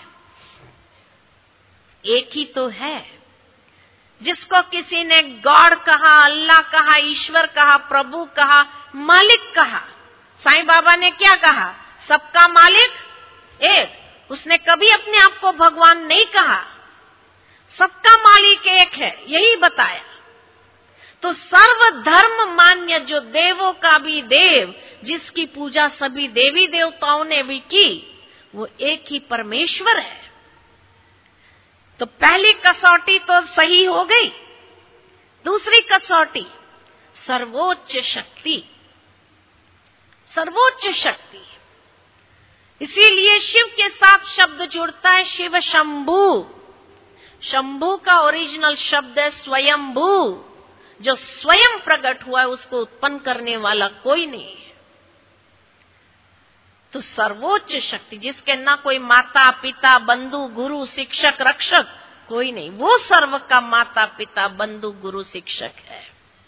B: एक ही तो है, जिसको किसी ने गॉड कहा, अल्लाह कहा, ईश्वर कहा, प्रभु कहा, मालिक कहा। साईं बाबा ने क्या कहा? सबका मालिक एक। उसने कभी अपने आप को भगवान नहीं कहा, सबका मालिक एक है, यही बताया। तो सर्वधर्म मान्य, जो देवों का भी देव, जिसकी पूजा सभी देवी देवताओं ने भी की, वो एक ही परमेश्वर है। तो पहली कसौटी तो सही हो गई। दूसरी कसौटी, सर्वोच्च शक्ति। सर्वोच्च शक्ति, इसीलिए शिव के साथ शब्द जुड़ता है शिव शंभु। शंभु का ओरिजिनल शब्द है स्वयंभू। जो स्वयं प्रकट हुआ है, उसको उत्पन्न करने वाला कोई नहीं है। तो सर्वोच्च शक्ति, जिसके ना कोई माता पिता बंधु गुरु शिक्षक रक्षक कोई नहीं, वो सर्व का माता पिता बंधु गुरु शिक्षक है।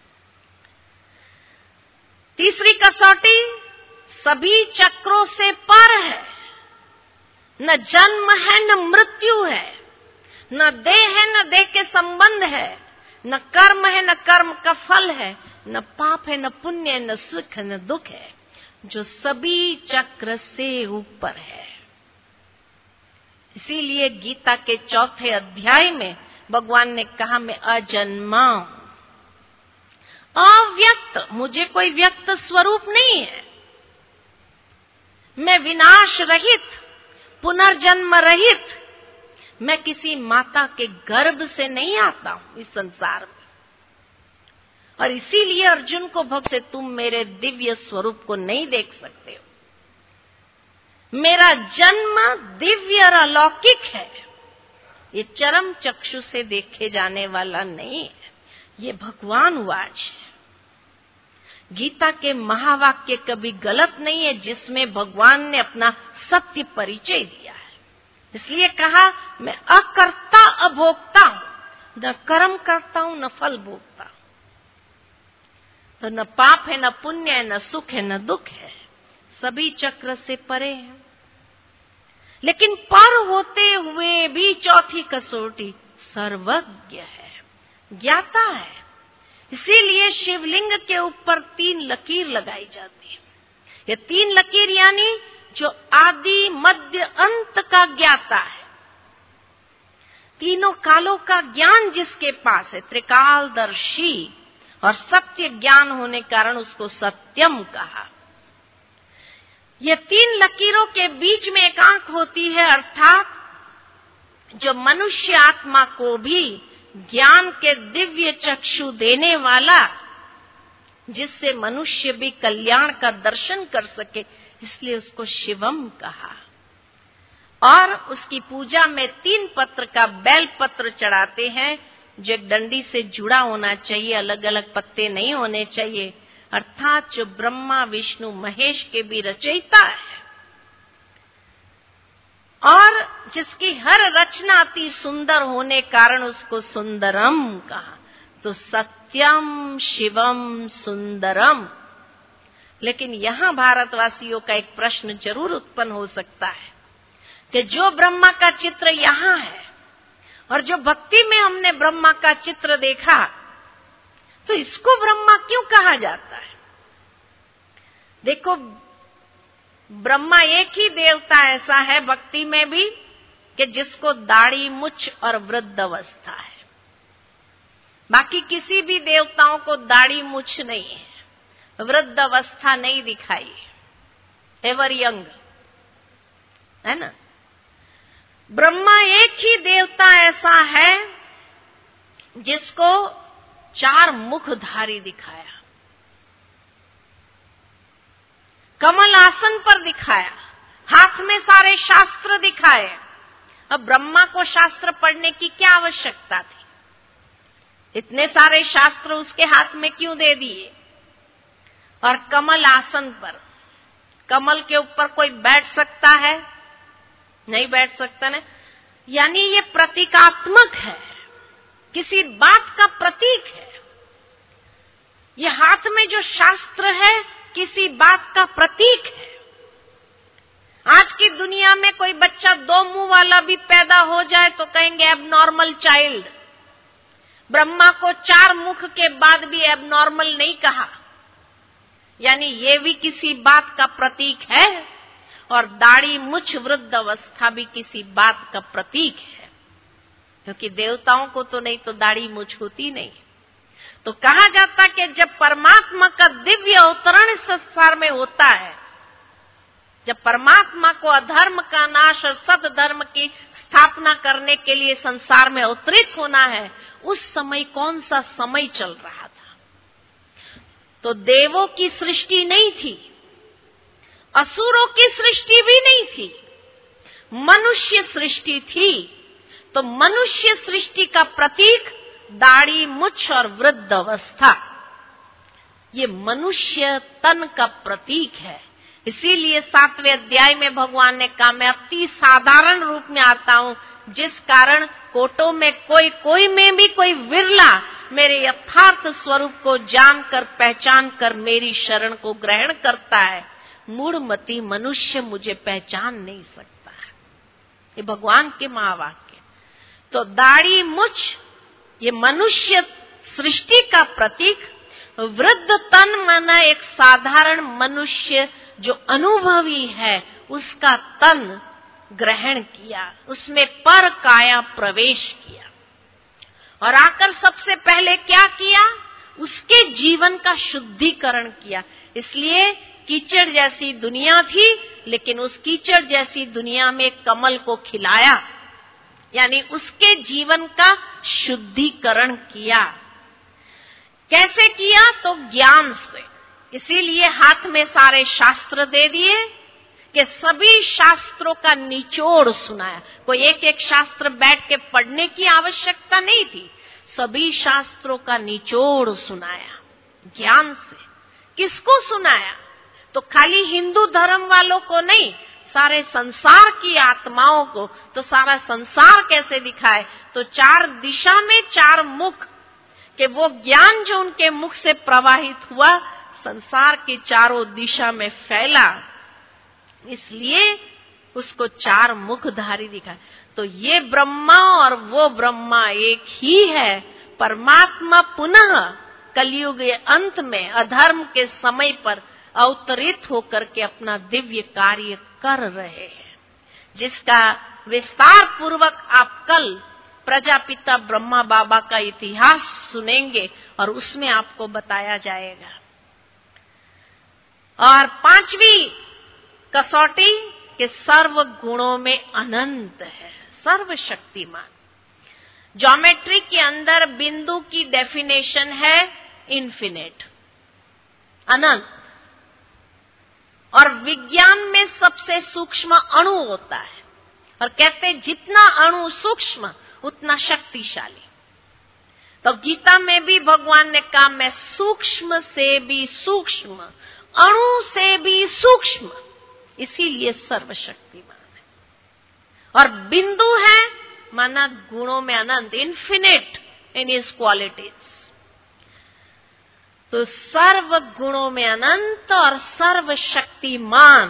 B: तीसरी कसौटी, सभी चक्रों से पर है। न जन्म है, न मृत्यु है, न देह है, न देह के संबंध है, न कर्म है, न कर्म का फल है, न पाप है, न पुण्य है, न सुख है, न दुख है, जो सभी चक्र से ऊपर है। इसीलिए गीता के 4 अध्याय में भगवान ने कहा, मैं अजन्मा हूं, अव्यक्त, मुझे कोई व्यक्त स्वरूप नहीं है। मैं विनाश रहित, पुनर्जन्म रहित, मैं किसी माता के गर्भ से नहीं आता हूं इस संसार में। और इसीलिए अर्जुन को भक्त से तुम मेरे दिव्य स्वरूप को नहीं देख सकते हो। मेरा जन्म दिव्य और अलौकिक है, ये चरम चक्षु से देखे जाने वाला नहीं है। ये भगवान वाच है। गीता के महावाक्य कभी गलत नहीं है, जिसमें भगवान ने अपना सत्य परिचय दिया है। इसलिए कहा, मैं अकर्ता अभोक्ता हूं, न कर्म करता हूं, न फल भोगता हूं। तो न पाप है, न पुण्य है, न सुख है, न दुख है, सभी चक्र से परे है। लेकिन पर होते हुए भी चौथी कसौटी, सर्वज्ञ है, ज्ञाता है। इसीलिए शिवलिंग के ऊपर 3 लकीर लगाई जाती है। ये 3 लकीर यानी जो आदि मध्य अंत का ज्ञाता है, तीनों कालों का ज्ञान जिसके पास है, त्रिकालदर्शी और सत्य ज्ञान होने कारण उसको सत्यम कहा। ये 3 लकीरों के बीच में एक आंख होती है, अर्थात जो मनुष्य आत्मा को भी ज्ञान के दिव्य चक्षु देने वाला, जिससे मनुष्य भी कल्याण का दर्शन कर सके, इसलिए उसको शिवम कहा। और उसकी पूजा में 3 पत्र का बेल पत्र चढ़ाते हैं, जो एक डंडी से जुड़ा होना चाहिए, अलग अलग पत्ते नहीं होने चाहिए। अर्थात जो ब्रह्मा विष्णु महेश के भी रचयिता है और जिसकी हर रचना अति सुंदर होने कारण उसको सुंदरम कहा। तो सत्यम शिवम सुंदरम। लेकिन यहां भारतवासियों का एक प्रश्न जरूर उत्पन्न हो सकता है कि जो ब्रह्मा का चित्र यहां है और जो भक्ति में हमने ब्रह्मा का चित्र देखा, तो इसको ब्रह्मा क्यों कहा जाता है? देखो, ब्रह्मा एक ही देवता ऐसा है भक्ति में भी कि जिसको दाढ़ी मुछ और वृद्ध अवस्था है। बाकी किसी भी देवताओं को दाढ़ी मुछ नहीं है, वृद्ध अवस्था नहीं दिखाई, एवर यंग है ना। ब्रह्मा एक ही देवता ऐसा है जिसको 4 मुखधारी दिखाया, कमल आसन पर दिखाया, हाथ में सारे शास्त्र दिखाए। अब ब्रह्मा को शास्त्र पढ़ने की क्या आवश्यकता थी? इतने सारे शास्त्र उसके हाथ में क्यों दे दिए? और कमल आसन पर, कमल के ऊपर कोई बैठ सकता है? नहीं बैठ सकता ना। यानी ये प्रतीकात्मक है, किसी बात का प्रतीक है। ये हाथ में जो शास्त्र है किसी बात का प्रतीक है। आज की दुनिया में कोई बच्चा 2 मुंह वाला भी पैदा हो जाए तो कहेंगे एबनॉर्मल चाइल्ड। ब्रह्मा को 4 मुख के बाद भी एबनॉर्मल नहीं कहा, यानी ये भी किसी बात का प्रतीक है, और दाढ़ी मुछ वृद्ध अवस्था भी किसी बात का प्रतीक है, क्योंकि देवताओं को तो नहीं तो दाढ़ी मुछ होती नहीं। तो कहा जाता कि जब परमात्मा का दिव्य अवतरण इस संसार में होता है, जब परमात्मा को अधर्म का नाश और सद्धर्म की स्थापना करने के लिए संसार में अवतरित होना है, उस समय कौन सा समय चल रहा था? तो देवों की सृष्टि नहीं थी, असुरों की सृष्टि भी नहीं थी, मनुष्य सृष्टि थी। तो मनुष्य सृष्टि का प्रतीक दाढ़ी मुछ और वृद्ध अवस्था, ये मनुष्य तन का प्रतीक है। इसीलिए 7वें अध्याय में भगवान ने कहा, मैं अति साधारण रूप में आता हूं, जिस कारण कोटों में कोई में भी कोई विरला मेरे यथार्थ स्वरूप को जानकर पहचान कर मेरी शरण को ग्रहण करता है। मूढ़मती मनुष्य मुझे पहचान नहीं सकता है। ये भगवान के महावाक्य। तो दाढ़ी मुछ ये मनुष्य सृष्टि का प्रतीक, वृद्ध तन माना एक साधारण मनुष्य जो अनुभवी है, उसका तन ग्रहण किया, उसमें पर काया प्रवेश किया, और आकर सबसे पहले क्या किया? उसके जीवन का शुद्धिकरण किया। इसलिए कीचड़ जैसी दुनिया थी, लेकिन उस कीचड़ जैसी दुनिया में कमल को खिलाया, यानी उसके जीवन का शुद्धिकरण किया। कैसे किया? तो ज्ञान से। इसीलिए हाथ में सारे शास्त्र दे दिए कि सभी शास्त्रों का निचोड़ सुनाया। कोई एक एक शास्त्र बैठ के पढ़ने की आवश्यकता नहीं थी, सभी शास्त्रों का निचोड़ सुनाया ज्ञान से। किसको सुनाया? तो खाली हिंदू धर्म वालों को नहीं, सारे संसार की आत्माओं को। तो सारा संसार कैसे दिखाए? तो 4 दिशा में 4 मुख कि वो ज्ञान जो उनके मुख से प्रवाहित हुआ संसार की चारों दिशा में फैला, इसलिए उसको 4 मुखधारी दिखा। तो ये ब्रह्मा और वो ब्रह्मा एक ही है। परमात्मा पुनः कलयुग के अंत में अधर्म के समय पर अवतरित होकर के अपना दिव्य कार्य कर रहे हैं, जिसका विस्तार पूर्वक आप कल प्रजापिता ब्रह्मा बाबा का इतिहास सुनेंगे और उसमें आपको बताया जाएगा। और 5वीं कसौटी के सर्व गुणों में अनंत है, सर्वशक्तिमान। ज्योमेट्री के अंदर बिंदु की डेफिनेशन है इन्फिनिट, अनंत। और विज्ञान में सबसे सूक्ष्म अणु होता है, और कहते हैं जितना अणु सूक्ष्म उतना शक्तिशाली। तो गीता में भी भगवान ने कहा, मैं सूक्ष्म से भी सूक्ष्म, अणु से भी सूक्ष्म, इसीलिए सर्वशक्तिमान है। और बिंदु है माना गुणों में अनंत, इन्फिनिट इन हिज क्वालिटीज। तो सर्व गुणों में अनंत और सर्वशक्तिमान।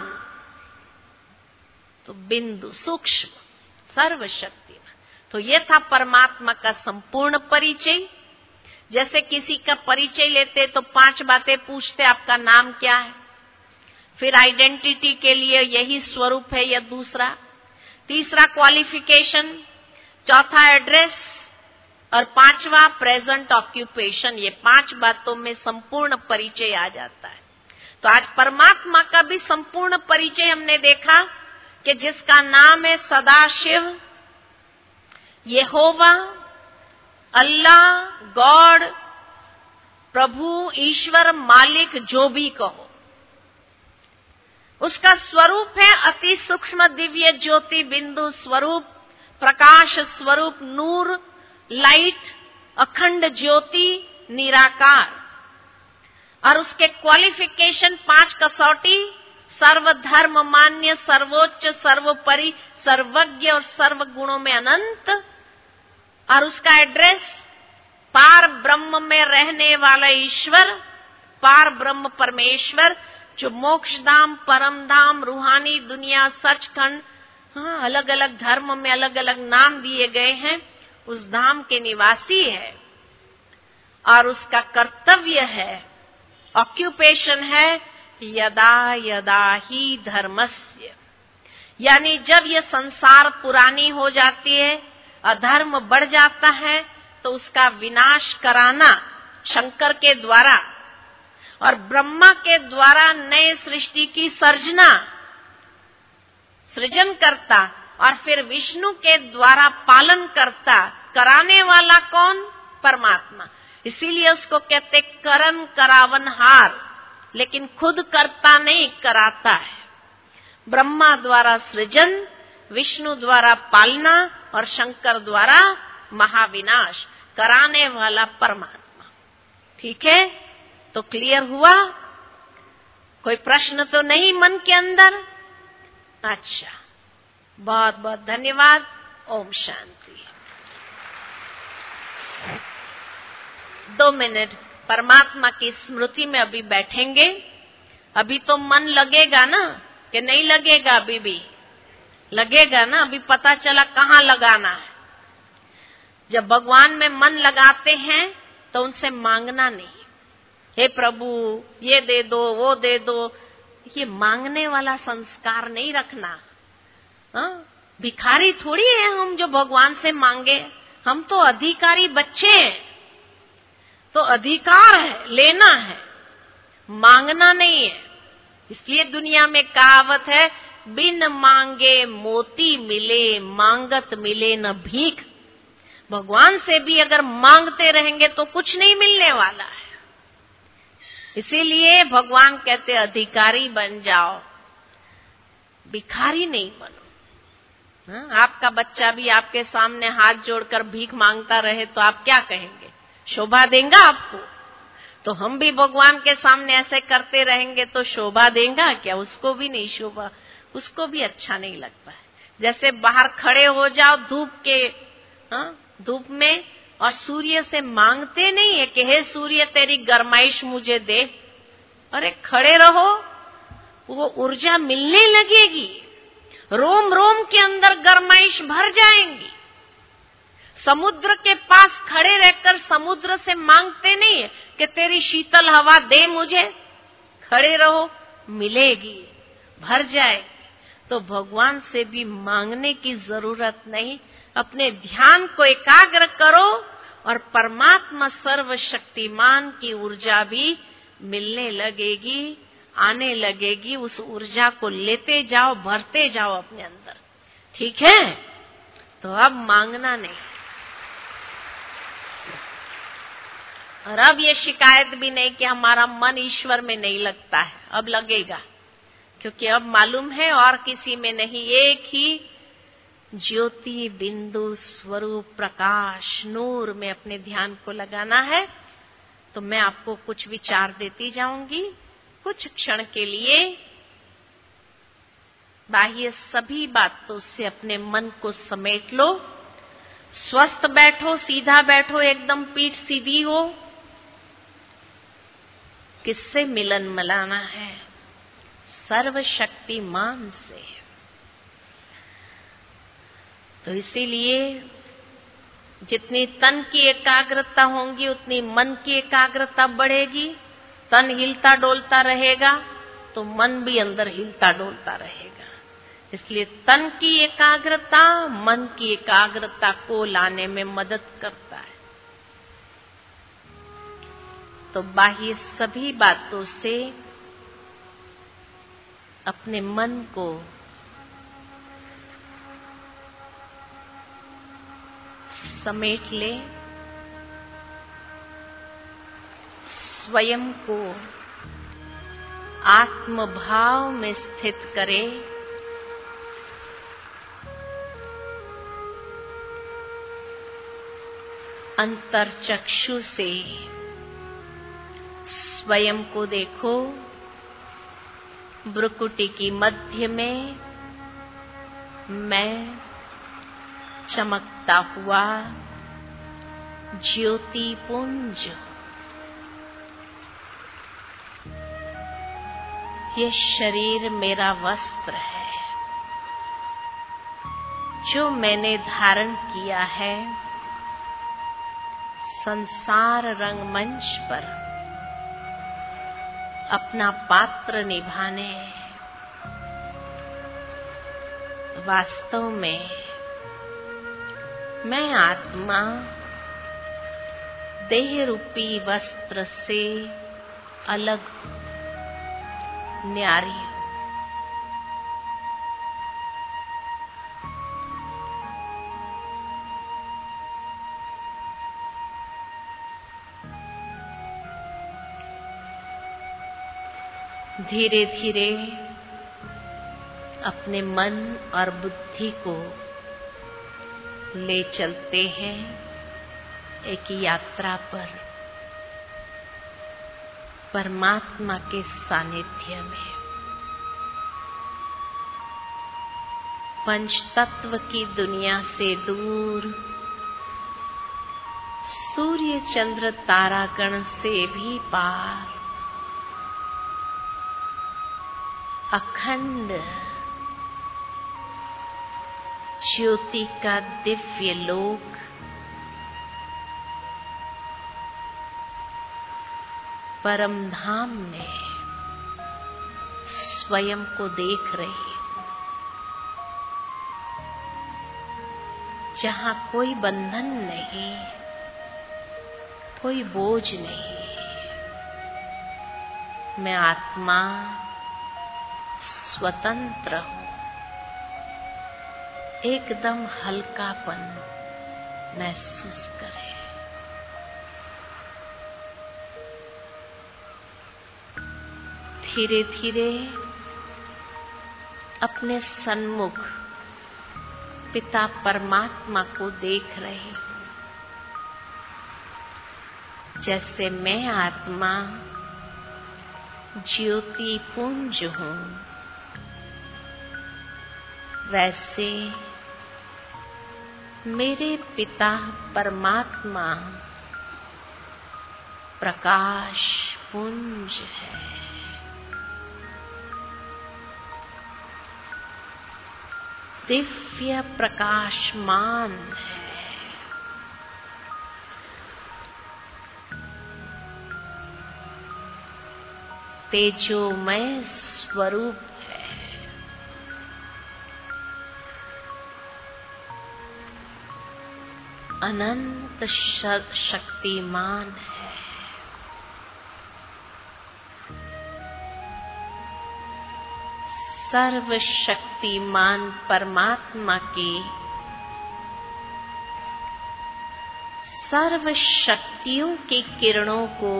B: तो बिंदु सूक्ष्म, सर्वशक्तिमान। तो ये था परमात्मा का संपूर्ण परिचय। जैसे किसी का परिचय लेते तो 5 बातें पूछते, आपका नाम क्या है, फिर आइडेंटिटी के लिए यही स्वरूप है या दूसरा, तीसरा क्वालिफिकेशन, चौथा एड्रेस, और 5वां प्रेजेंट ऑक्यूपेशन। ये 5 बातों में संपूर्ण परिचय आ जाता है। तो आज परमात्मा का भी संपूर्ण परिचय हमने देखा कि जिसका नाम है सदाशिव, यहोवा, अल्लाह, गॉड, प्रभु, ईश्वर, मालिक, जो भी कहो। उसका स्वरूप है अति सूक्ष्म दिव्य ज्योति बिंदु स्वरूप, प्रकाश स्वरूप, नूर, लाइट, अखंड ज्योति, निराकार। और उसके क्वालिफिकेशन 5 कसौटी, सर्वधर्म मान्य, सर्वोच्च, सर्वोपरि, सर्वज्ञ और सर्व गुणों में अनंत। और उसका एड्रेस पार ब्रह्म में रहने वाला ईश्वर, पार ब्रह्म परमेश्वर, जो मोक्ष धाम, परम धाम, रूहानी दुनिया, सचखंड, अलग अलग धर्म में अलग अलग नाम दिए गए हैं, उस धाम के निवासी है और उसका कर्तव्य है, ऑक्यूपेशन है यदा यदा ही धर्मस्य, यानी जब ये संसार पुरानी हो जाती है, अधर्म बढ़ जाता है, तो उसका विनाश कराना शंकर के द्वारा और ब्रह्मा के द्वारा नए सृष्टि की सृजन करता और फिर विष्णु के द्वारा पालन करता, कराने वाला कौन? परमात्मा। इसीलिए उसको कहते करन करावनहार, लेकिन खुद करता नहीं, कराता है। ब्रह्मा द्वारा सृजन, विष्णु द्वारा पालना और शंकर द्वारा महाविनाश, कराने वाला परमात्मा। ठीक है, तो क्लियर हुआ? कोई प्रश्न तो नहीं मन के अंदर? अच्छा, बहुत बहुत धन्यवाद। ओम शांति। 2 मिनट परमात्मा की स्मृति में अभी बैठेंगे। अभी तो मन लगेगा ना, कि नहीं लगेगा? अभी भी लगेगा ना। अभी पता चला कहाँ लगाना है। जब भगवान में मन लगाते हैं तो उनसे मांगना नहीं, हे प्रभु ये दे दो, वो दे दो, ये मांगने वाला संस्कार नहीं रखना। भिखारी थोड़ी है हम जो भगवान से मांगे, हम तो अधिकारी बच्चे हैं। तो अधिकार है, लेना है, मांगना नहीं है। इसलिए दुनिया में कहावत है, बिन मांगे मोती मिले, मांगत मिले न भीख। भगवान से भी अगर मांगते रहेंगे तो कुछ नहीं मिलने वाला है। इसीलिए भगवान कहते अधिकारी बन जाओ, भिखारी नहीं बनो। आपका बच्चा भी आपके सामने हाथ जोड़कर भीख मांगता रहे तो आप क्या कहेंगे? शोभा देगा आपको? तो हम भी भगवान के सामने ऐसे करते रहेंगे तो शोभा देगा क्या? उसको भी नहीं शोभा, उसको भी अच्छा नहीं लगता है। जैसे बाहर खड़े हो जाओ धूप में और सूर्य से मांगते नहीं है कि हे सूर्य तेरी गरमाइश मुझे दे। अरे खड़े रहो, वो ऊर्जा मिलने लगेगी, रोम रोम के अंदर गरमाइश भर जाएंगी। समुद्र के पास खड़े रहकर समुद्र से मांगते नहीं है कि तेरी शीतल हवा दे मुझे। खड़े रहो, मिलेगी, भर जाएगी। तो भगवान से भी मांगने की जरूरत नहीं। अपने ध्यान को एकाग्र करो और परमात्मा सर्वशक्तिमान की ऊर्जा भी मिलने लगेगी, आने लगेगी। उस ऊर्जा को लेते जाओ, भरते जाओ अपने अंदर। ठीक है, तो अब मांगना नहीं। और अब ये शिकायत भी नहीं कि हमारा मन ईश्वर में नहीं लगता है। अब लगेगा, क्योंकि अब मालूम है और किसी में नहीं, एक ही ज्योति बिंदु स्वरूप प्रकाश नूर में अपने ध्यान को लगाना है। तो मैं आपको कुछ विचार देती जाऊंगी। कुछ क्षण के लिए बाह्य सभी बातों से अपने मन को समेट लो। स्वस्थ बैठो, सीधा बैठो, एकदम पीठ सीधी हो। किससे मिलन मिलाना है? सर्वशक्तिमान से। तो इसीलिए जितनी तन की एकाग्रता होगी उतनी मन की एकाग्रता बढ़ेगी। तन हिलता डोलता रहेगा तो मन भी अंदर हिलता डोलता रहेगा। इसलिए तन की एकाग्रता मन की एकाग्रता को लाने में मदद करता है। तो बाह्य सभी बातों से अपने मन को समेट ले। स्वयं को आत्मभाव में स्थित करे। अंतर्चक्षु से स्वयं को देखो। भ्रुकुटी की मध्य में मैं चमकता हुआ ज्योति पुंज ये शरीर मेरा वस्त्र है जो मैंने धारण किया है संसार रंगमंच पर अपना पात्र निभाने। वास्तव में मैं आत्मा देह रूपी वस्त्र से अलग न्यारी हूं। धीरे धीरे अपने मन और बुद्धि को ले चलते हैं एक यात्रा पर परमात्मा के सानिध्य में। पंच तत्व की दुनिया से दूर, सूर्य चंद्र तारागण से भी पार, अखंड ज्योति का दिव्य लोक परम धाम में स्वयं को देख रही हूं, जहां कोई बंधन नहीं, कोई बोझ नहीं। मैं आत्मा स्वतंत्र हूं, एकदम हल्कापन महसूस करें। धीरे धीरे अपने सन्मुख पिता परमात्मा को देख रहे हूं। जैसे मैं आत्मा ज्योति पुंज हूं, वैसे मेरे पिता परमात्मा प्रकाश पुंज है। दिव्य प्रकाशमान है। तेजोमय स्वरूप है। अनंत शक्तिमान है। सर्वशक्तिमान परमात्मा की सर्व शक्तियों की किरणों को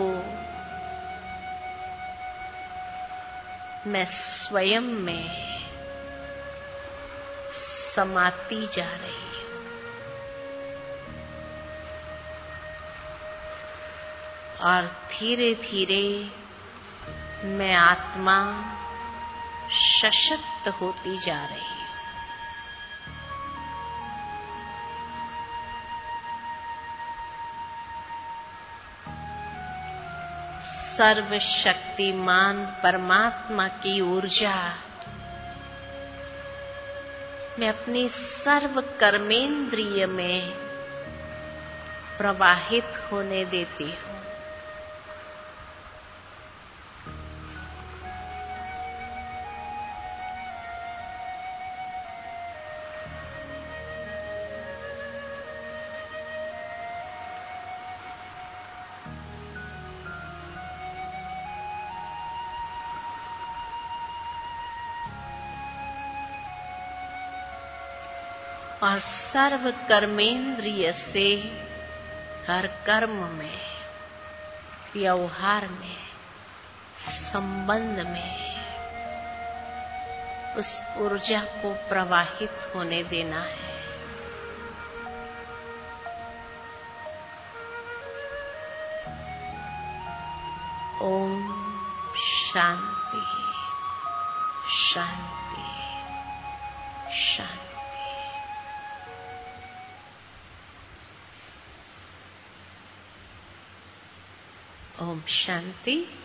B: मैं स्वयं में समाती जा रही हूं। और धीरे धीरे मैं आत्मा सशक्त होती जा रही हूं। सर्वशक्तिमान परमात्मा की ऊर्जा मैं अपनी सर्व कर्मेंद्रिय में प्रवाहित होने देती हूं। और सर्व कर्मेंद्रिय से हर कर्म में, व्यवहार में, संबंध में उस ऊर्जा को प्रवाहित होने देना है। ओम शांति शांति शांति। ओम शांति।